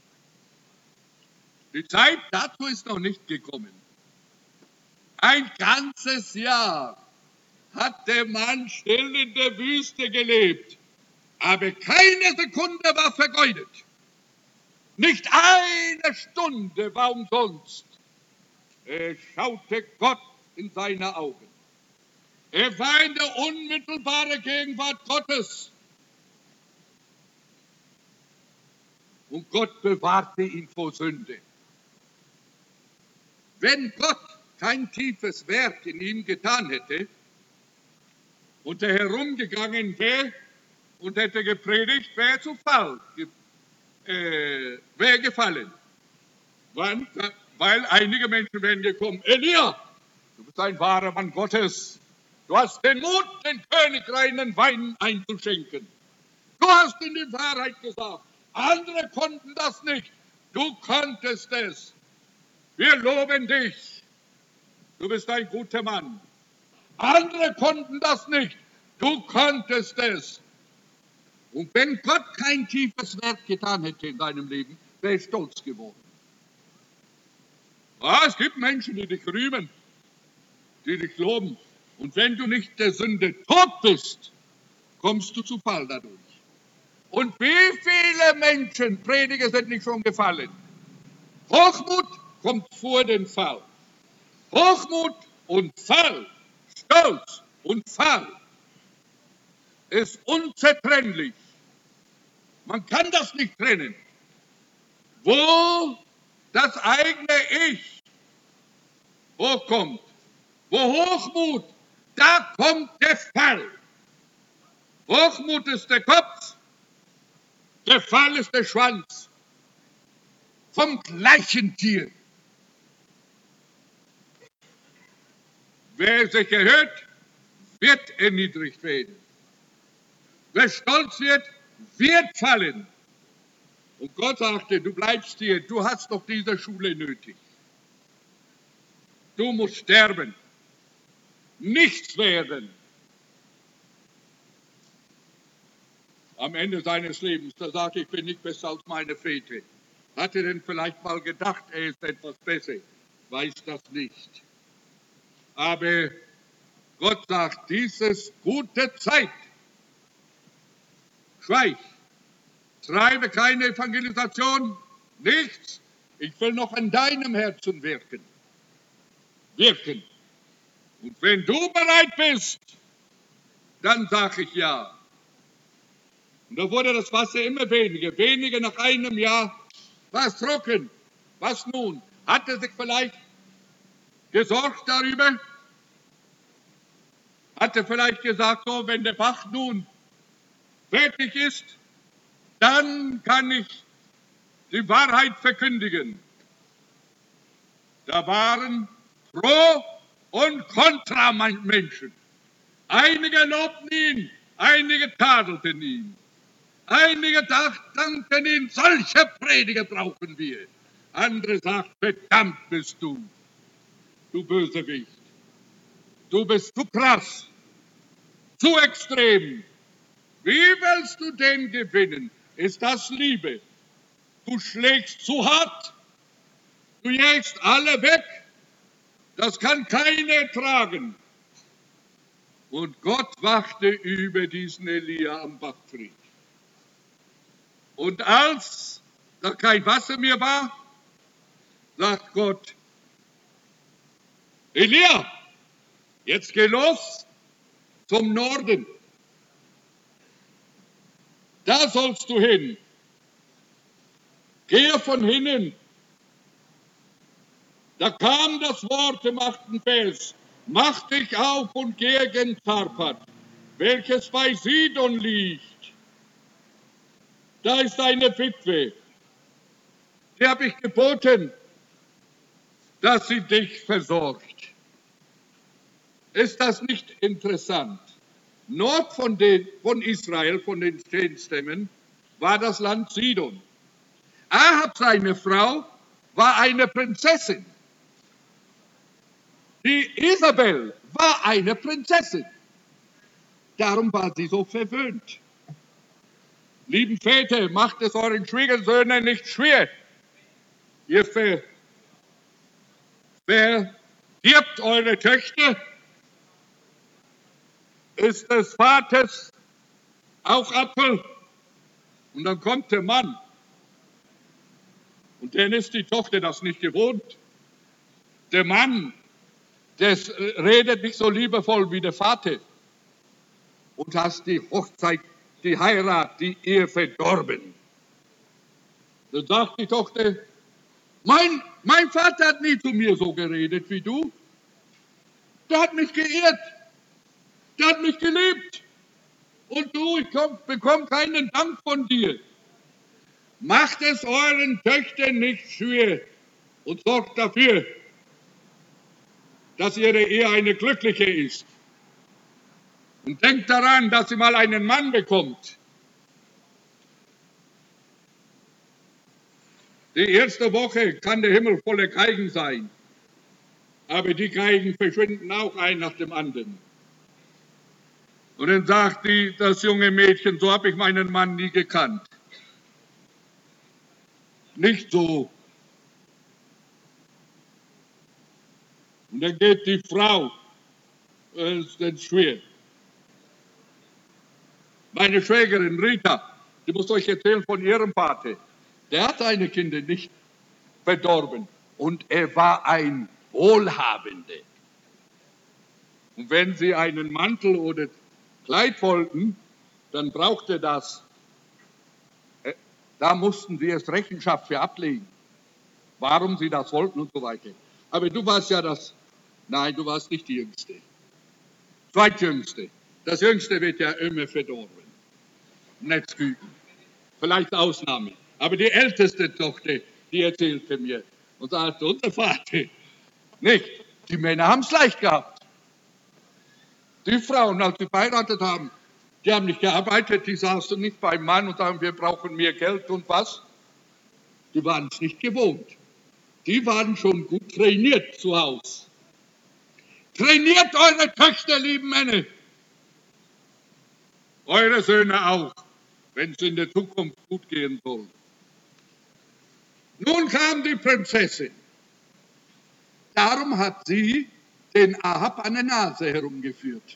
Die Zeit dazu ist noch nicht gekommen. Ein ganzes Jahr hat der Mann still in der Wüste gelebt, aber keine Sekunde war vergeudet. Nicht eine Stunde war umsonst. Er schaute Gott in seine Augen. Er war in der unmittelbaren Gegenwart Gottes. Und Gott bewahrte ihn vor Sünde. Wenn Gott kein tiefes Werk in ihm getan hätte und er herumgegangen wäre und hätte gepredigt, wäre zu Fall, äh, wäre gefallen. Wann? Weil einige Menschen wären gekommen, Elia, du bist ein wahrer Mann Gottes. Du hast den Mut, den König reinen Wein einzuschenken. Du hast in die Wahrheit gesagt. Andere konnten das nicht. Du konntest es. Wir loben dich. Du bist ein guter Mann. Andere konnten das nicht. Du konntest es. Und wenn Gott kein tiefes Werk getan hätte in deinem Leben, wäre er stolz geworden. Ja, es gibt Menschen, die dich rühmen, die dich loben. Und wenn du nicht der Sünde tot bist, kommst du zu Fall dadurch. Und wie viele Menschen, Prediger, sind nicht schon gefallen? Hochmut kommt vor den Fall. Hochmut und Fall, Stolz und Fall ist unzertrennlich. Man kann das nicht trennen. Wo das eigene Ich hochkommt, wo Hochmut, da kommt der Fall. Hochmut ist der Kopf, der Fall ist der Schwanz. vom gleichen Tier. Wer sich erhöht, wird erniedrigt werden. Wer stolz wird, wird fallen. Und Gott sagte, du bleibst hier, du hast doch diese Schule nötig. Du musst sterben, nichts werden. Am Ende seines Lebens, da sagte ich, ich bin nicht besser als meine Väter. Hat er denn vielleicht mal gedacht, er ist etwas besser? Weiß das nicht. Aber Gott sagt, dies ist gute Zeit. Schweig, treibe keine Evangelisation, nichts. Ich will noch an deinem Herzen wirken. Wirken. Und wenn du bereit bist, dann sage ich ja. Und da wurde das Wasser immer weniger. Weniger nach einem Jahr war es trocken. Was nun? Hat er sich vielleicht gesorgt darüber? Hat er vielleicht gesagt, so, wenn der Bach nun fertig ist, dann kann ich die Wahrheit verkündigen. Da waren Pro- und Kontra-Menschen. Einige lobten ihn, einige tadelten ihn. Einige dankten ihn, solche Prediger brauchen wir. Andere sagten, verdammt bist du, du Bösewicht. Du bist zu krass, zu extrem. Wie willst du den gewinnen? Ist das Liebe? Du schlägst zu hart, du jägst alle weg. Das kann keiner ertragen. Und Gott wachte über diesen Elia am Bachfried. Und als da kein Wasser mehr war, sagt Gott, Elia, jetzt geh los zum Norden. Da sollst du hin. Gehe von hinnen. Da kam das Wort im achten Vers. Mach dich auf und gehe gen Zarpat, welches bei Sidon liegt. Da ist eine Witwe. Die habe ich geboten, dass sie dich versorgt. Ist das nicht interessant? Nord von, den, von Israel, von den zehn Stämmen, war das Land Sidon. Ahab, seine Frau, war eine Prinzessin. Die Isabel war eine Prinzessin. Darum war sie so verwöhnt. Lieben Väter, macht es euren Schwiegersöhnen nicht schwer. Ihr ver, verdirbt eure Töchter. Ist des Vaters auch Apfel. Und dann kommt der Mann. Und dann ist die Tochter das nicht gewohnt. Der Mann, der redet nicht so liebevoll wie der Vater. Und hast die Hochzeit, die Heirat, die Ehe verdorben. Dann sagt die Tochter, mein, mein Vater hat nie zu mir so geredet wie du. Der hat mich geehrt. Der hat mich geliebt. Und du, ich bekomme keinen Dank von dir. Macht es euren Töchtern nicht schwer und sorgt dafür, dass ihre Ehe eine glückliche ist. Und denkt daran, dass sie mal einen Mann bekommt. Die erste Woche kann der Himmel voller Geigen sein. Aber die Geigen verschwinden auch ein nach dem anderen. Und dann sagt die, das junge Mädchen, so habe ich meinen Mann nie gekannt. Nicht so. Und dann geht die Frau, äh, ist dann schwer. Meine Schwägerin Rita, die muss euch erzählen von ihrem Vater. Der hat seine Kinder nicht verdorben. Und er war ein Wohlhabender. Und wenn sie einen Mantel oder Kleid wollten, dann brauchte das. Da mussten sie erst Rechenschaft für ablegen, warum sie das wollten und so weiter. Aber du warst ja das, nein, du warst nicht die Jüngste. Zweitjüngste. Das Jüngste wird ja immer verdorben. Nicht küken. Vielleicht Ausnahme. Aber die älteste Tochter, die erzählte mir und sagte, unser Vater, nicht, die Männer haben es leicht gehabt. Die Frauen, als sie verheiratet haben, die haben nicht gearbeitet, die saßen nicht beim Mann und sagen, wir brauchen mehr Geld und was. Die waren es nicht gewohnt. Die waren schon gut trainiert zu Hause. Trainiert eure Töchter, lieben Männer. Eure Söhne auch, wenn es in der Zukunft gut gehen soll. Nun kam die Prinzessin. Darum hat sie den Ahab an der Nase herumgeführt.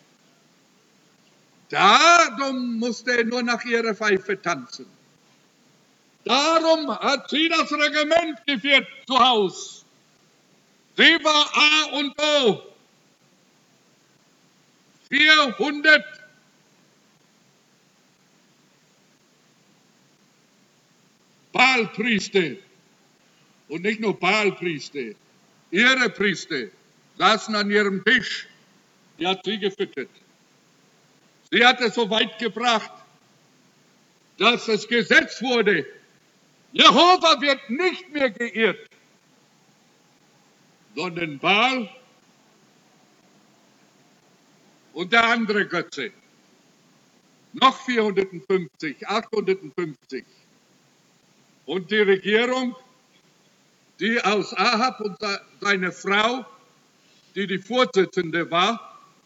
Darum musste er nur nach ihrer Pfeife tanzen. Darum hat sie das Regiment geführt zu Hause. Sie war A und O. vierhundert Baalpriester. Und nicht nur Baalpriester. Ihre Priester saßen an ihrem Tisch. Die hat sie gefüttert. Sie hat es so weit gebracht, dass das Gesetz wurde, Jehova wird nicht mehr geehrt, sondern Baal und der andere Götze. Noch vierhundertfünfzig, achthundertfünfzig. Und die Regierung, die aus Ahab und seine Frau, die die Vorsitzende war,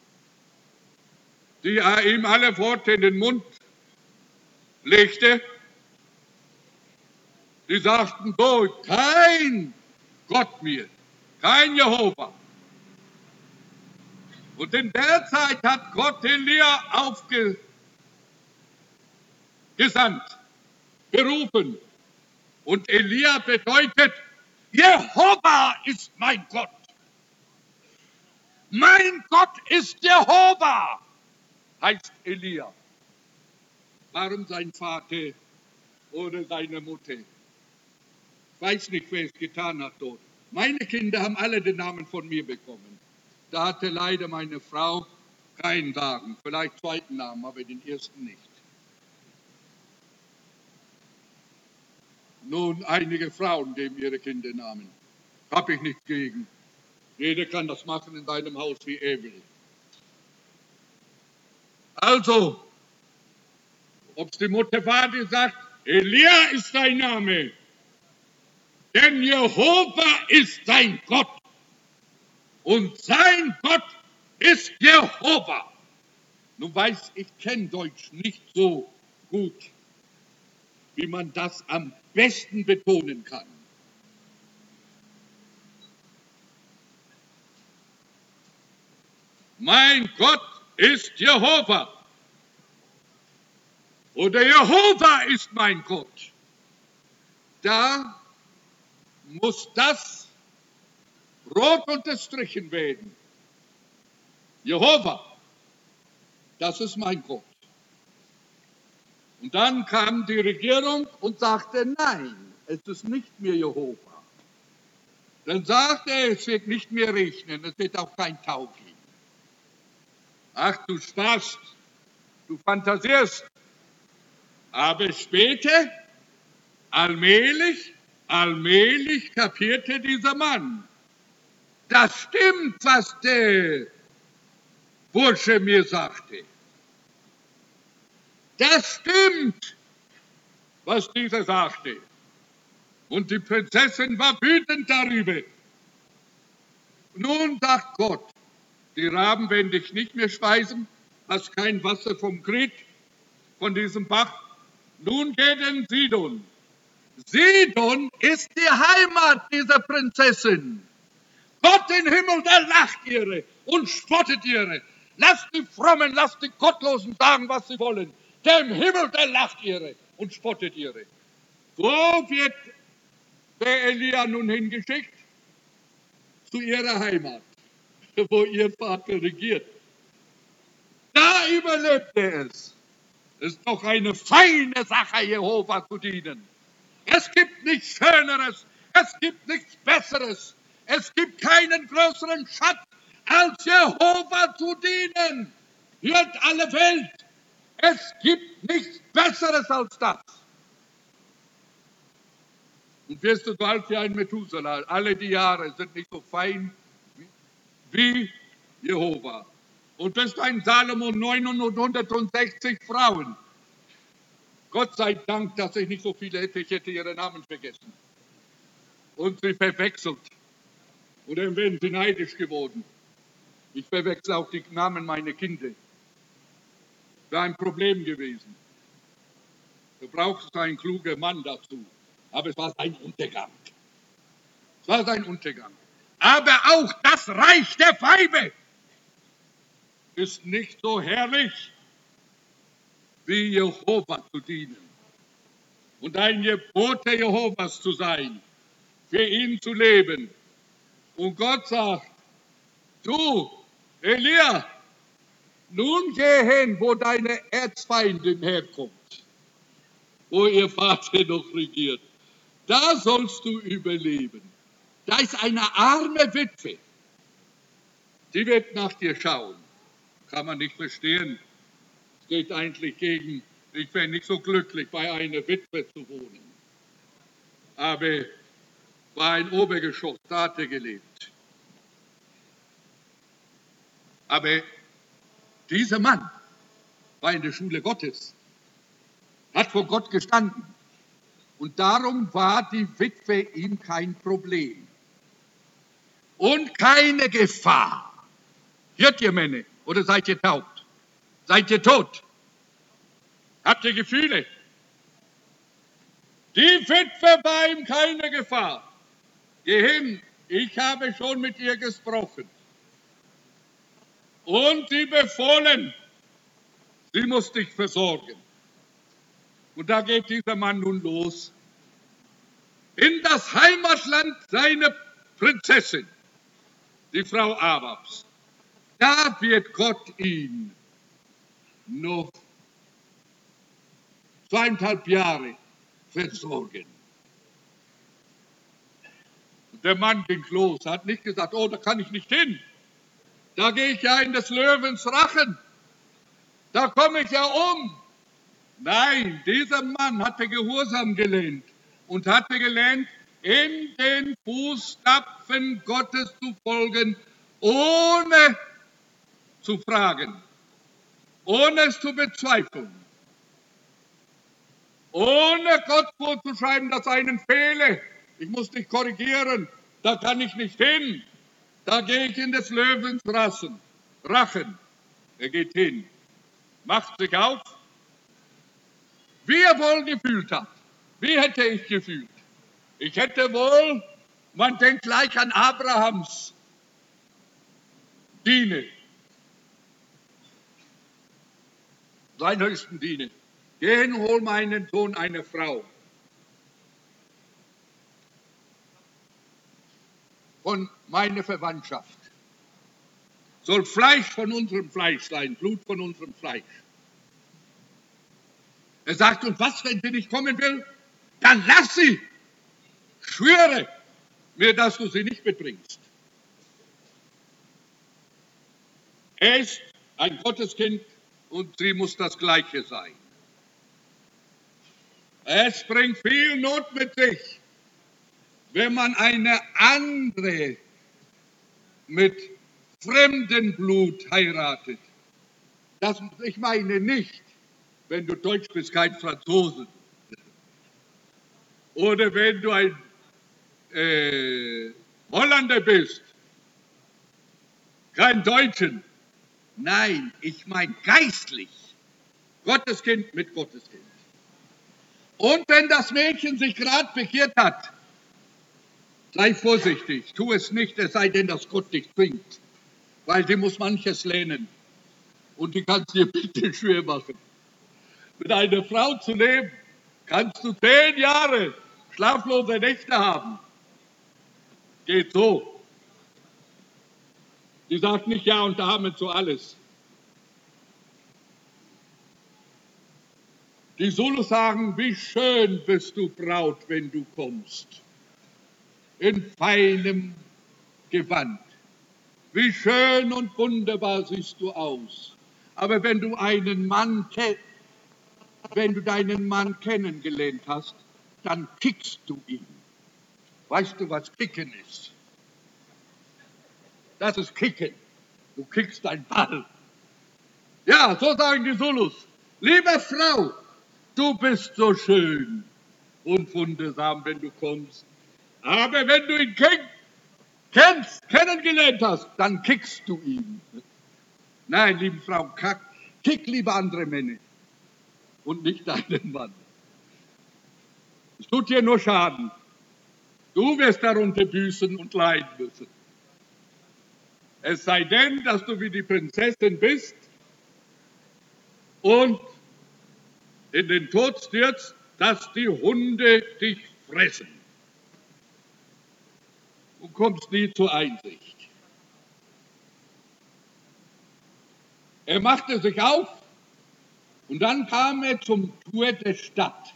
die ihm alle Worte in den Mund legte, die sagten so, kein Gott mehr, kein Jehova. Und in der Zeit hat Gott Elia aufgesandt, berufen. Und Elia bedeutet, Jehova ist mein Gott. Mein Gott ist Jehova, heißt Elia. Warum sein Vater oder seine Mutter? Ich weiß nicht, wer es getan hat dort. Meine Kinder haben alle den Namen von mir bekommen. Da hatte leider meine Frau keinen Sagen, vielleicht zweiten Namen, aber den ersten nicht. Nun, einige Frauen geben ihre Kinder Namen. Habe ich nichts gegen. Jeder kann das machen in seinem Haus, wie er will. Also, ob es die Mutter war, die sagt, Elia ist sein Name, denn Jehova ist sein Gott und sein Gott ist Jehova. Nun weiß ich, kenne Deutsch nicht so gut, wie man das am besten betonen kann. Mein Gott ist Jehova. Oder Jehova ist mein Gott. Da muss das rot unterstrichen werden. Jehova, das ist mein Gott. Und dann kam die Regierung und sagte, nein, es ist nicht mehr Jehova. Dann sagte er, es wird nicht mehr regnen, es wird auch kein Tau geben. Ach, du Spaß, du fantasierst. Aber später, allmählich, allmählich kapierte dieser Mann. Das stimmt, was der Bursche mir sagte. Das stimmt, was dieser sagte. Und die Prinzessin war wütend darüber. Nun sagt Gott, die Raben werden dich nicht mehr speisen, hast kein Wasser vom Krit, von diesem Bach. Nun geht in Sidon. Sidon ist die Heimat dieser Prinzessin. Gott im Himmel, der lacht ihre und spottet ihre. Lasst die Frommen, lasst die Gottlosen sagen, was sie wollen. Der im Himmel, der lacht ihre und spottet ihre. Wo wird der Elia nun hingeschickt? Zu ihrer Heimat, wo ihr Vater regiert. Da überlebt er es. Es ist doch eine feine Sache, Jehova zu dienen. Es gibt nichts Schöneres, es gibt nichts Besseres. Es gibt keinen größeren Schatz, als Jehova zu dienen. Hört alle Welt, es gibt nichts Besseres als das. und wirst du so alt wie ein Methuselah. Alle die Jahre sind nicht so fein wie Jehova. Und bist ein Salomon, neunhundertsechzig Frauen. Gott sei Dank, dass ich nicht so viele hätte, ich hätte ihre Namen vergessen. Und sie verwechselt. Und dann wären sie neidisch geworden. Ich verwechsel auch die Namen meiner Kinder. Wäre ein Problem gewesen. Du brauchst einen klugen Mann dazu. Aber es war sein Untergang. Es war sein Untergang. Aber auch das Reich der Weibe ist nicht so herrlich, wie Jehova zu dienen und ein Gebote Jehovas zu sein, für ihn zu leben. Und Gott sagt, du, Elia, nun geh hin, wo deine Erzfeindin herkommt, wo ihr Vater noch regiert. Da sollst du überleben. Da ist eine arme Witwe, die wird nach dir schauen. Kann man nicht verstehen. Es geht eigentlich gegen, ich wäre nicht so glücklich, bei einer Witwe zu wohnen. Aber war ein Obergeschoss, da hat er gelebt. Aber dieser Mann war in der Schule Gottes, hat vor Gott gestanden. Und darum war die Witwe ihm kein Problem. Und keine Gefahr. Hört ihr Männer? Oder seid ihr taub? Seid ihr tot? Habt ihr Gefühle? Die Witwe war ihm keine Gefahr. Geh hin, ich habe schon mit ihr gesprochen. Und sie befohlen, sie muss dich versorgen. Und da geht dieser Mann nun los. In das Heimatland seiner Prinzessin, die Frau Ahabs. Da wird Gott ihn noch zweieinhalb Jahre versorgen. Der Mann ging los, hat nicht gesagt, oh, da kann ich nicht hin. Da gehe ich ja in des Löwens Rachen. Da komme ich ja um. Nein, dieser Mann hatte Gehorsam gelernt und hatte gelernt, in den Fußstapfen Gottes zu folgen, ohne zu fragen, ohne es zu bezweifeln, ohne Gott vorzuschreiben, dass einen fehle. Ich muss dich korrigieren, da kann ich nicht hin. Da gehe ich in des Löwens Rachen. Rachen. Er geht hin, macht sich auf, wie er wohl gefühlt hat. Wie hätte ich gefühlt? Ich hätte wohl, man denkt gleich an Abrahams Diener, sein höchsten Diener. Geh hin, hol meinen Sohn eine Frau. Von meiner Verwandtschaft. Soll Fleisch von unserem Fleisch sein, Blut von unserem Fleisch. Er sagt, und was, wenn sie nicht kommen will? Dann lass sie. Schwöre mir, dass du sie nicht mitbringst. Er ist ein Gotteskind und sie muss das Gleiche sein. Es bringt viel Not mit sich, wenn man eine andere mit fremdem Blut heiratet. Das, ich meine nicht, wenn du Deutsch bist, kein Franzose. Oder wenn du ein äh, Holländer bist, kein Deutschen. Nein, ich meine geistlich. Gotteskind mit Gotteskind. Und wenn das Mädchen sich gerade bekehrt hat, sei vorsichtig, tu es nicht, es sei denn, dass Gott dich zwingt. Weil die muss manches lernen. Und die kannst dir bitte schwer machen. Mit einer Frau zu leben, kannst du zehn Jahre schlaflose Nächte haben. Geht so. Die sagt nicht Ja und Amen zu alles. Die Zulus sagen, wie schön bist du, Braut, wenn du kommst. In feinem Gewand. Wie schön und wunderbar siehst du aus. Aber wenn du einen Mann, wenn du deinen Mann kennengelernt hast, dann kickst du ihn. Weißt du, was Kicken ist? Das ist Kicken. Du kickst einen Ball. Ja, so sagen die Zulus. Liebe Frau, du bist so schön und wundersam, wenn du kommst. Aber wenn du ihn kennst, kennengelernt hast, dann kickst du ihn. Nein, liebe Frau, kick lieber andere Männer und nicht deinen Mann. Es tut dir nur Schaden. Du wirst darunter büßen und leiden müssen. Es sei denn, dass du wie die Prinzessin bist und in den Tod stürzt, dass die Hunde dich fressen. Du kommst nie zur Einsicht. Er machte sich auf und dann kam er zum Tor der Stadt.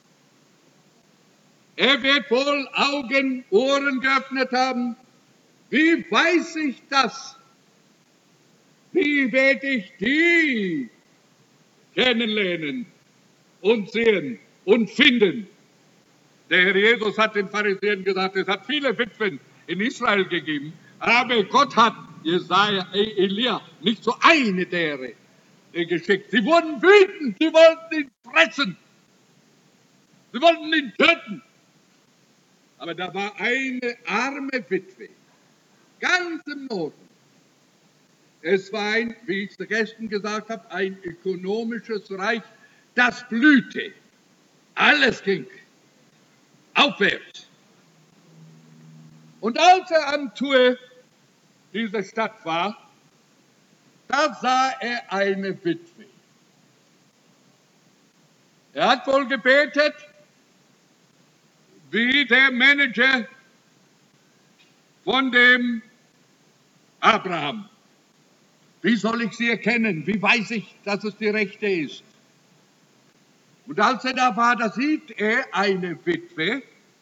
Er wird wohl Augen, Ohren geöffnet haben. Wie weiß ich das? Wie werde ich die kennenlernen und sehen und finden? Der Herr Jesus hat den Pharisäern gesagt, es hat viele Witwen in Israel gegeben, aber Gott hat Jesaja, Elia nicht so eine derer geschickt. Sie wurden wütend, sie wollten ihn fressen, sie wollten ihn töten. Aber da war eine arme Witwe, ganz im Norden. Es war ein, wie ich es gestern gesagt habe, ein ökonomisches Reich, das blühte. Alles ging aufwärts. Und als er am Tor dieser Stadt war, da sah er eine Witwe. Er hat wohl gebetet, wie der Manager von dem Abraham. Wie soll ich sie erkennen? Wie weiß ich, dass es die rechte ist? Und als er da war, da sieht er eine Witwe,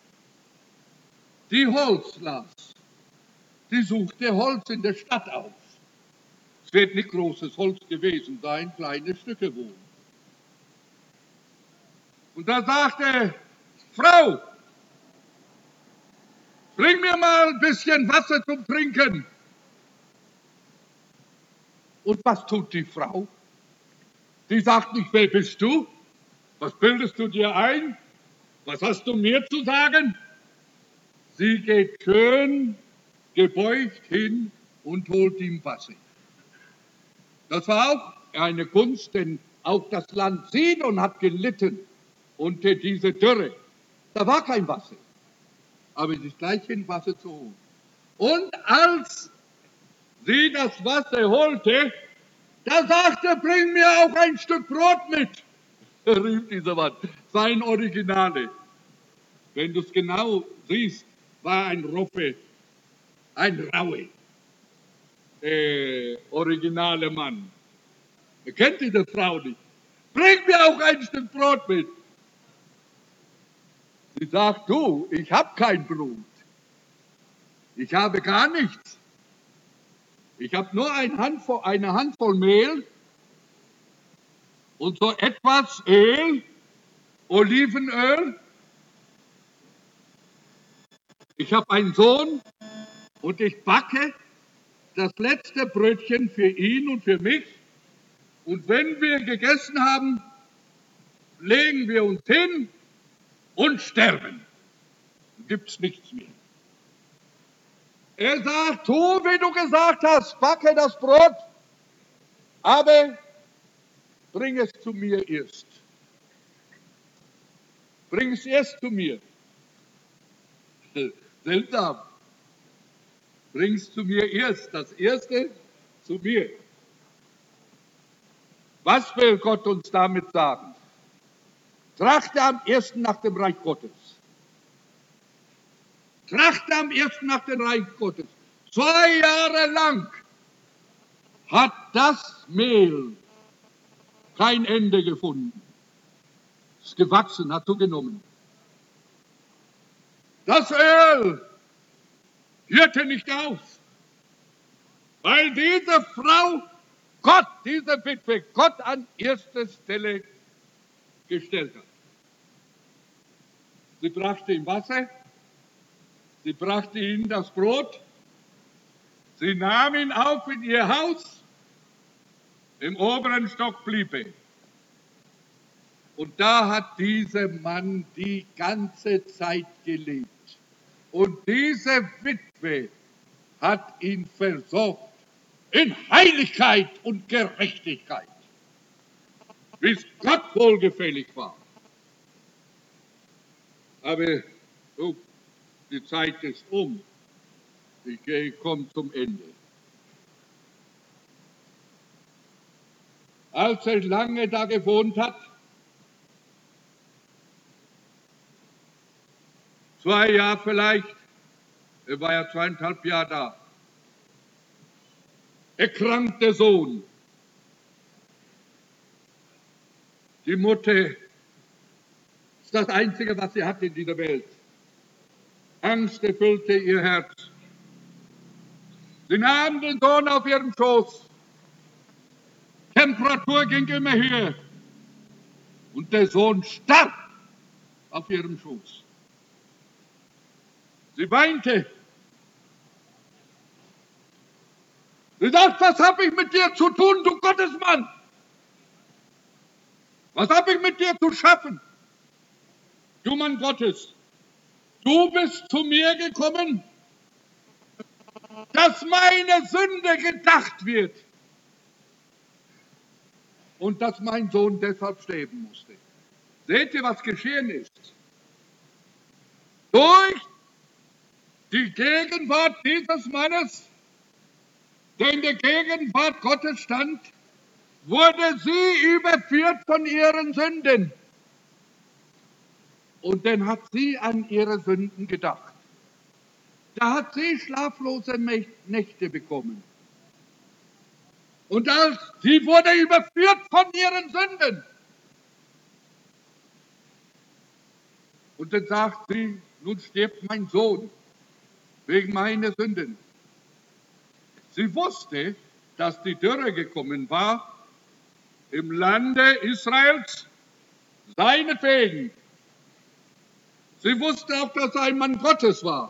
die Holz las. Die suchte Holz in der Stadt auf. Es wird nicht großes Holz gewesen sein, kleine Stücke wohl. Und da sagte er, Frau, bring mir mal ein bisschen Wasser zum Trinken. Und was tut die Frau? Die sagt nicht, wer bist du? Was bildest du dir ein? Was hast du mir zu sagen? Sie geht schön gebeugt hin und holt ihm Wasser. Das war auch eine Kunst, denn auch das Land Sidon hat gelitten unter dieser Dürre. Da war kein Wasser, aber es ist gleich hin, Wasser zu holen. Und als sie das Wasser holte, da sagte, bring mir auch ein Stück Brot mit, rief dieser Mann, sein Originale. Wenn du es genau siehst, war ein Roffe, ein Raue, äh, originale Mann. Er kennt diese Frau nicht. Bring mir auch ein Stück Brot mit. Sie sagt, du, ich habe kein Brot. Ich habe gar nichts. Ich habe nur ein Handvoll, eine Handvoll Mehl und so etwas Öl, Olivenöl. Ich habe einen Sohn und ich backe das letzte Brötchen für ihn und für mich. Und wenn wir gegessen haben, legen wir uns hin und sterben. Dann gibt es nichts mehr. Er sagt, tu, wie du gesagt hast, backe das Brot, aber bring es zu mir erst. Bring es erst zu mir. Seltsam. Bring es zu mir erst. Das Erste zu mir. Was will Gott uns damit sagen? Trachte am ersten nach dem Reich Gottes. Trachte am ersten nach dem Reich Gottes. Zwei Jahre lang hat das Mehl kein Ende gefunden. Es ist gewachsen, hat zugenommen. Das Öl hörte nicht auf, weil diese Frau Gott, diese Witwe, Gott an erste Stelle gestellt hat. Sie brachte ihm Wasser Sie brachte ihnen das Brot, sie nahm ihn auf in ihr Haus, im oberen Stock blieb er. Und da hat dieser Mann die ganze Zeit gelebt. Und diese Witwe hat ihn versorgt in Heiligkeit und Gerechtigkeit, wie es Gott wohlgefällig war. Aber oh, die Zeit ist um. Ich komme zum Ende. Als er lange da gewohnt hat, zwei Jahre vielleicht, er war ja zweieinhalb Jahre da, erkrankt der Sohn. Die Mutter ist das Einzige, was sie hat in dieser Welt. Angst erfüllte ihr Herz. Sie nahm den Sohn auf ihren Schoß. Temperatur ging immer höher. Und der Sohn starb auf ihrem Schoß. Sie weinte. Sie sagt, was habe ich mit dir zu tun, du Gottesmann? Was habe ich mit dir zu schaffen? Du Mann Gottes, du bist zu mir gekommen, dass meine Sünde gedacht wird und dass mein Sohn deshalb sterben musste. Seht ihr, was geschehen ist? Durch die Gegenwart dieses Mannes, der in der Gegenwart Gottes stand, wurde sie überführt von ihren Sünden. Und dann hat sie an ihre Sünden gedacht. Da hat sie schlaflose Nächte bekommen. Und als sie wurde überführt von ihren Sünden. Und dann sagt sie, nun stirbt mein Sohn wegen meiner Sünden. Sie wusste, dass die Dürre gekommen war im Lande Israels, seinetwegen. Sie wusste auch, dass er ein Mann Gottes war.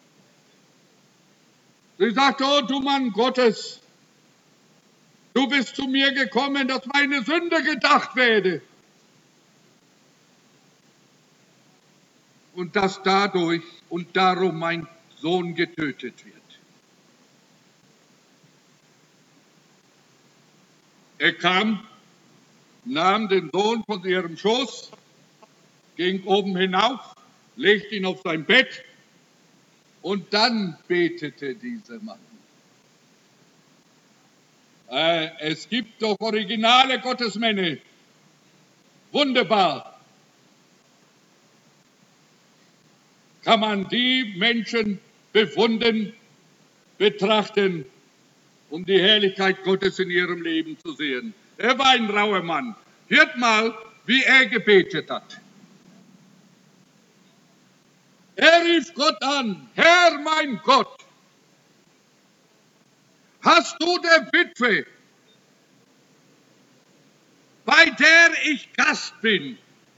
Sie sagte, oh du Mann Gottes, du bist zu mir gekommen, dass meine Sünde gedacht werde. Und dass dadurch und darum mein Sohn getötet wird. Er kam, nahm den Sohn von ihrem Schoß, ging oben hinauf, legte ihn auf sein Bett und dann betete dieser Mann. Äh, es gibt doch originale Gottesmänner. Wunderbar. Kann man die Menschen bewundern, betrachten, um die Herrlichkeit Gottes in ihrem Leben zu sehen. Er war ein rauer Mann. Hört mal, wie er gebetet hat. Er rief Gott an, Herr mein Gott, hast du der Witwe, bei der ich Gast bin,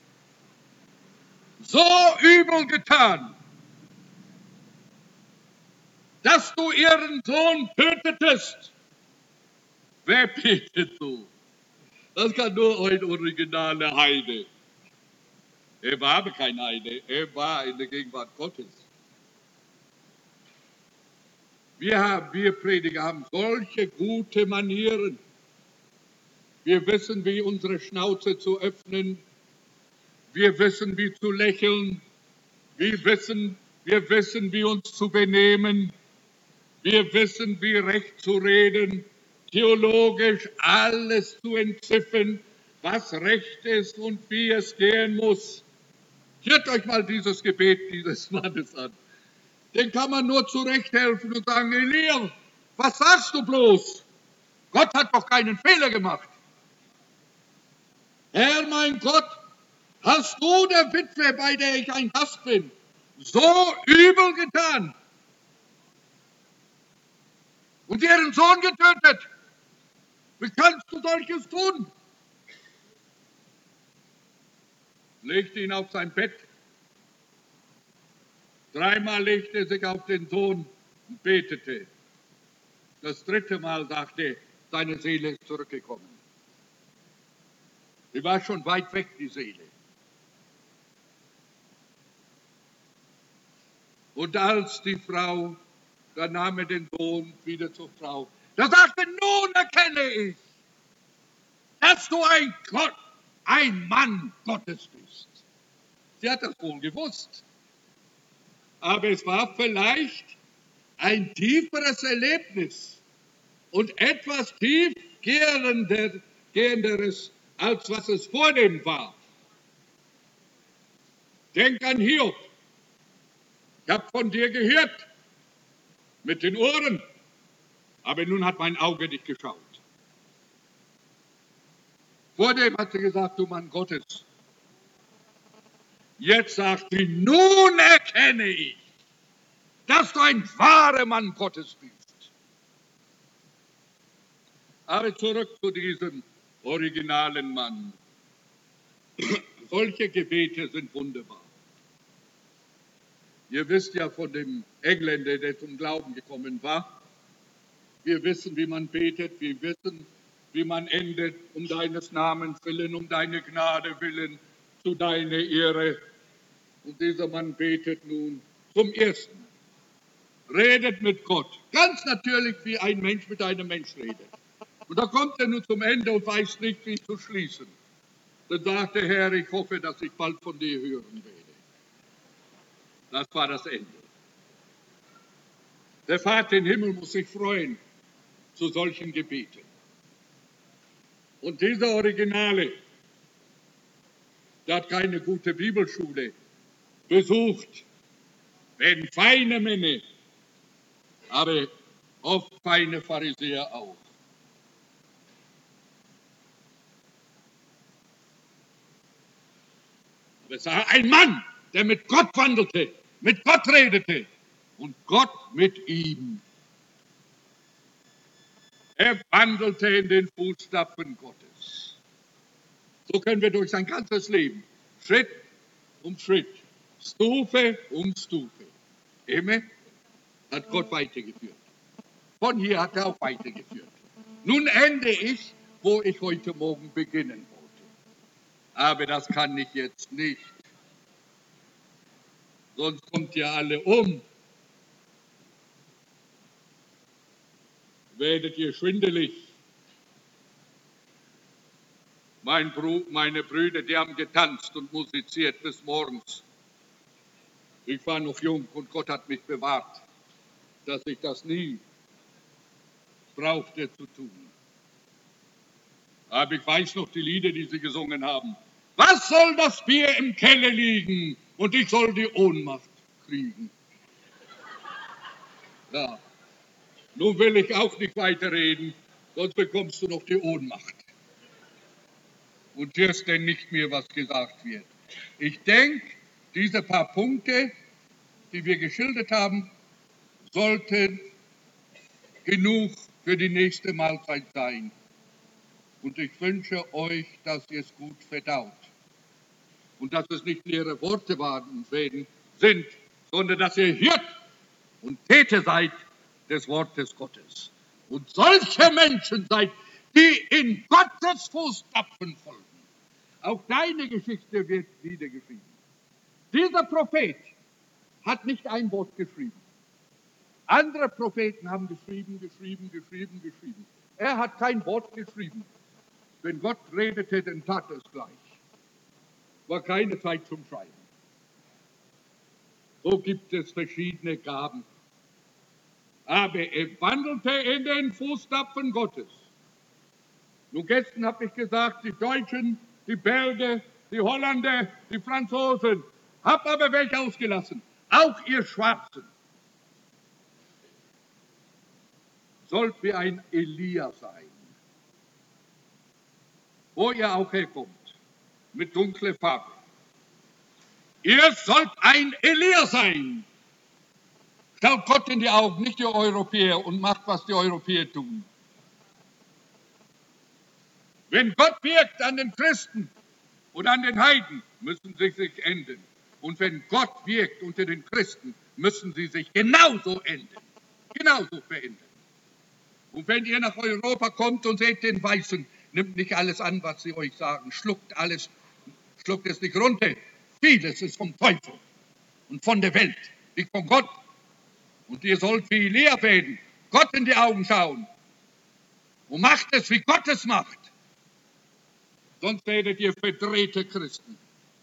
so übel getan, dass du ihren Sohn tötetest? Wer betet so? Das kann nur ein originaler Heide. Er war aber kein Heide, er war in der Gegenwart Gottes. Wir, haben, wir Prediger haben solche gute Manieren. Wir wissen, wie unsere Schnauze zu öffnen. Wir wissen, wie zu lächeln. Wir wissen, wir wissen, wie uns zu benehmen. Wir wissen, wie recht zu reden. Theologisch alles zu entziffern, was recht ist und wie es gehen muss. Hört euch mal dieses Gebet dieses Mannes an. Den kann man nur zurechthelfen und sagen, Elia, was sagst du bloß? Gott hat doch keinen Fehler gemacht. Herr mein Gott, hast du der Witwe, bei der ich ein Gast bin, so übel getan und ihren Sohn getötet? Wie kannst du solches tun? Legte ihn auf sein Bett, Dreimal legte er sich auf den Sohn und betete. Das dritte Mal sagte, seine Seele ist zurückgekommen. Sie war schon weit weg, die Seele. Und als die Frau, da nahm er den Sohn wieder zur Frau. Da sagte, nun erkenne ich, dass du ein Gott, ein Mann Gottes bist. Sie hat das wohl gewusst. Aber es war vielleicht ein tieferes Erlebnis und etwas tiefgehenderes, als was es vor dem war. Denk an Hiob. Ich habe von dir gehört, mit den Ohren, aber nun hat mein Auge dich geschaut. Vor dem hat sie gesagt, du Mann Gottes. Jetzt sagt sie, nun erkenne ich, dass du ein wahrer Mann Gottes bist. Aber zurück zu diesem originalen Mann. Solche Gebete sind wunderbar. Ihr wisst ja von dem Engländer, der zum Glauben gekommen war. Wir wissen, wie man betet, wir wissen, wie man endet, um deines Namens willen, um deine Gnade willen, zu deiner Ehre. Und dieser Mann betet nun zum ersten. Redet mit Gott. Ganz natürlich, wie ein Mensch mit einem Mensch redet. Und da kommt er nun zum Ende und weiß nicht, wie zu schließen. Dann sagt der Herr, ich hoffe, dass ich bald von dir hören werde. Das war das Ende. Der Vater im Himmel muss sich freuen zu solchen Gebeten. Und dieser Originale, der hat keine gute Bibelschule besucht, wenn feine Männer, aber oft feine Pharisäer auch. Aber es war ein Mann, der mit Gott wandelte, mit Gott redete und Gott mit ihm. Er wandelte in den Fußstapfen Gottes. So können wir durch sein ganzes Leben, Schritt um Schritt, Stufe um Stufe, immer hat Gott weitergeführt. Von hier hat er auch weitergeführt. Nun ende ich, wo ich heute Morgen beginnen wollte. Aber das kann ich jetzt nicht. Sonst kommt ihr alle um. Werdet ihr schwindelig. Mein Bru- meine Brüder, die haben getanzt und musiziert bis morgens. Ich war noch jung und Gott hat mich bewahrt, dass ich das nie brauchte zu tun. Aber ich weiß noch die Lieder, die sie gesungen haben. Was soll das Bier im Keller liegen und ich soll die Ohnmacht kriegen? Ja, nun will ich auch nicht weiterreden, sonst bekommst du noch die Ohnmacht. Und hörst denn nicht mehr, was gesagt wird. Ich denke, diese paar Punkte, die wir geschildert haben, sollten genug für die nächste Mahlzeit sein. Und ich wünsche euch, dass ihr es gut verdaut. Und dass es nicht leere Worte waren, sind, sondern dass ihr Hirt und Täter seid des Wortes Gottes. Und solche Menschen seid, die in Gottes Fußstapfen folgen. Auch deine Geschichte wird niedergeschrieben. Dieser Prophet hat nicht ein Wort geschrieben. Andere Propheten haben geschrieben, geschrieben, geschrieben, geschrieben. Er hat kein Wort geschrieben. Wenn Gott redete, dann tat er es gleich. War keine Zeit zum Schreiben. So gibt es verschiedene Gaben. Aber er wandelte in den Fußstapfen Gottes. Nun gestern habe ich gesagt, die Deutschen, die Belgier, die Holländer, die Franzosen. Hab aber welche ausgelassen. Auch ihr Schwarzen. Sollt wie ein Elia sein. Wo ihr auch herkommt. Mit dunkler Farbe. Ihr sollt ein Elia sein. Schaut Gott in die Augen, nicht die Europäer, und macht, was die Europäer tun. Wenn Gott wirkt an den Christen und an den Heiden, müssen sie sich ändern. Und wenn Gott wirkt unter den Christen, müssen sie sich genauso ändern, genauso verändern. Und wenn ihr nach Europa kommt und seht den Weißen, nimmt nicht alles an, was sie euch sagen, schluckt alles, schluckt es nicht runter. Vieles ist vom Teufel und von der Welt, nicht von Gott. Und ihr sollt wie Elia werden, Gott in die Augen schauen und macht es, wie Gott es macht. Sonst werdet ihr verdrehte Christen.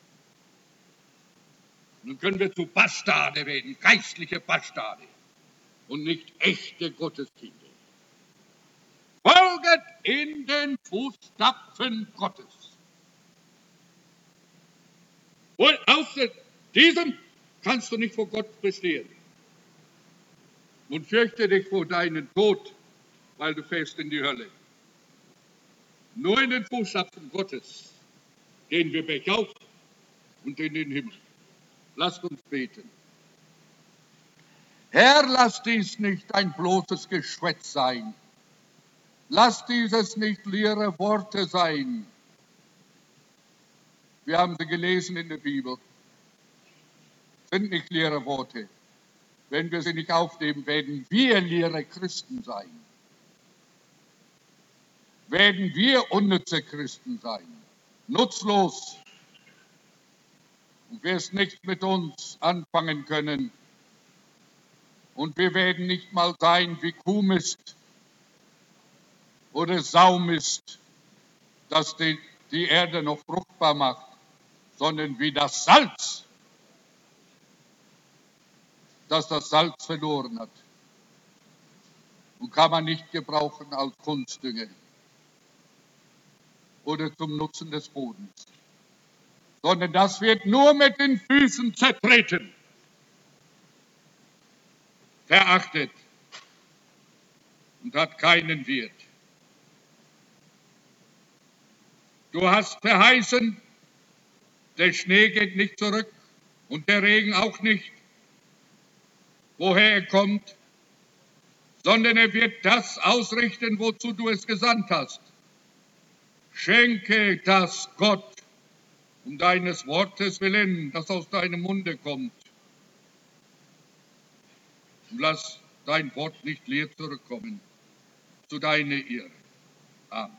Nun können wir zu Bastarde werden, geistliche Bastarde und nicht echte Gotteskinder. Folget in den Fußstapfen Gottes. Und außer diesem kannst du nicht vor Gott bestehen. Und fürchte dich vor deinen Tod, weil du fährst in die Hölle. Nur in den Fußstapfen Gottes gehen wir bergauf und in den Himmel. Lasst uns beten. Herr, lass dies nicht ein bloßes Geschwätz sein. Lass dieses nicht leere Worte sein. Wir haben sie gelesen in der Bibel. Sind nicht leere Worte. Wenn wir sie nicht aufnehmen, werden wir leere Christen sein. Werden wir unnütze Christen sein. Nutzlos. Du wirst nichts mit uns anfangen können. Und wir werden nicht mal sein wie Kuhmist oder Saumist, das die, die Erde noch fruchtbar macht, sondern wie das Salz, das das Salz verloren hat. Und kann man nicht gebrauchen als Kunstdünger oder zum Nutzen des Bodens, sondern das wird nur mit den Füßen zertreten, verachtet und hat keinen Wert. Du hast verheißen, der Schnee geht nicht zurück und der Regen auch nicht, woher er kommt, sondern er wird das ausrichten, wozu du es gesandt hast. Schenke das Gott um deines Wortes willen, das aus deinem Munde kommt. Und lass dein Wort nicht leer zurückkommen, zu deiner Ehre. Amen.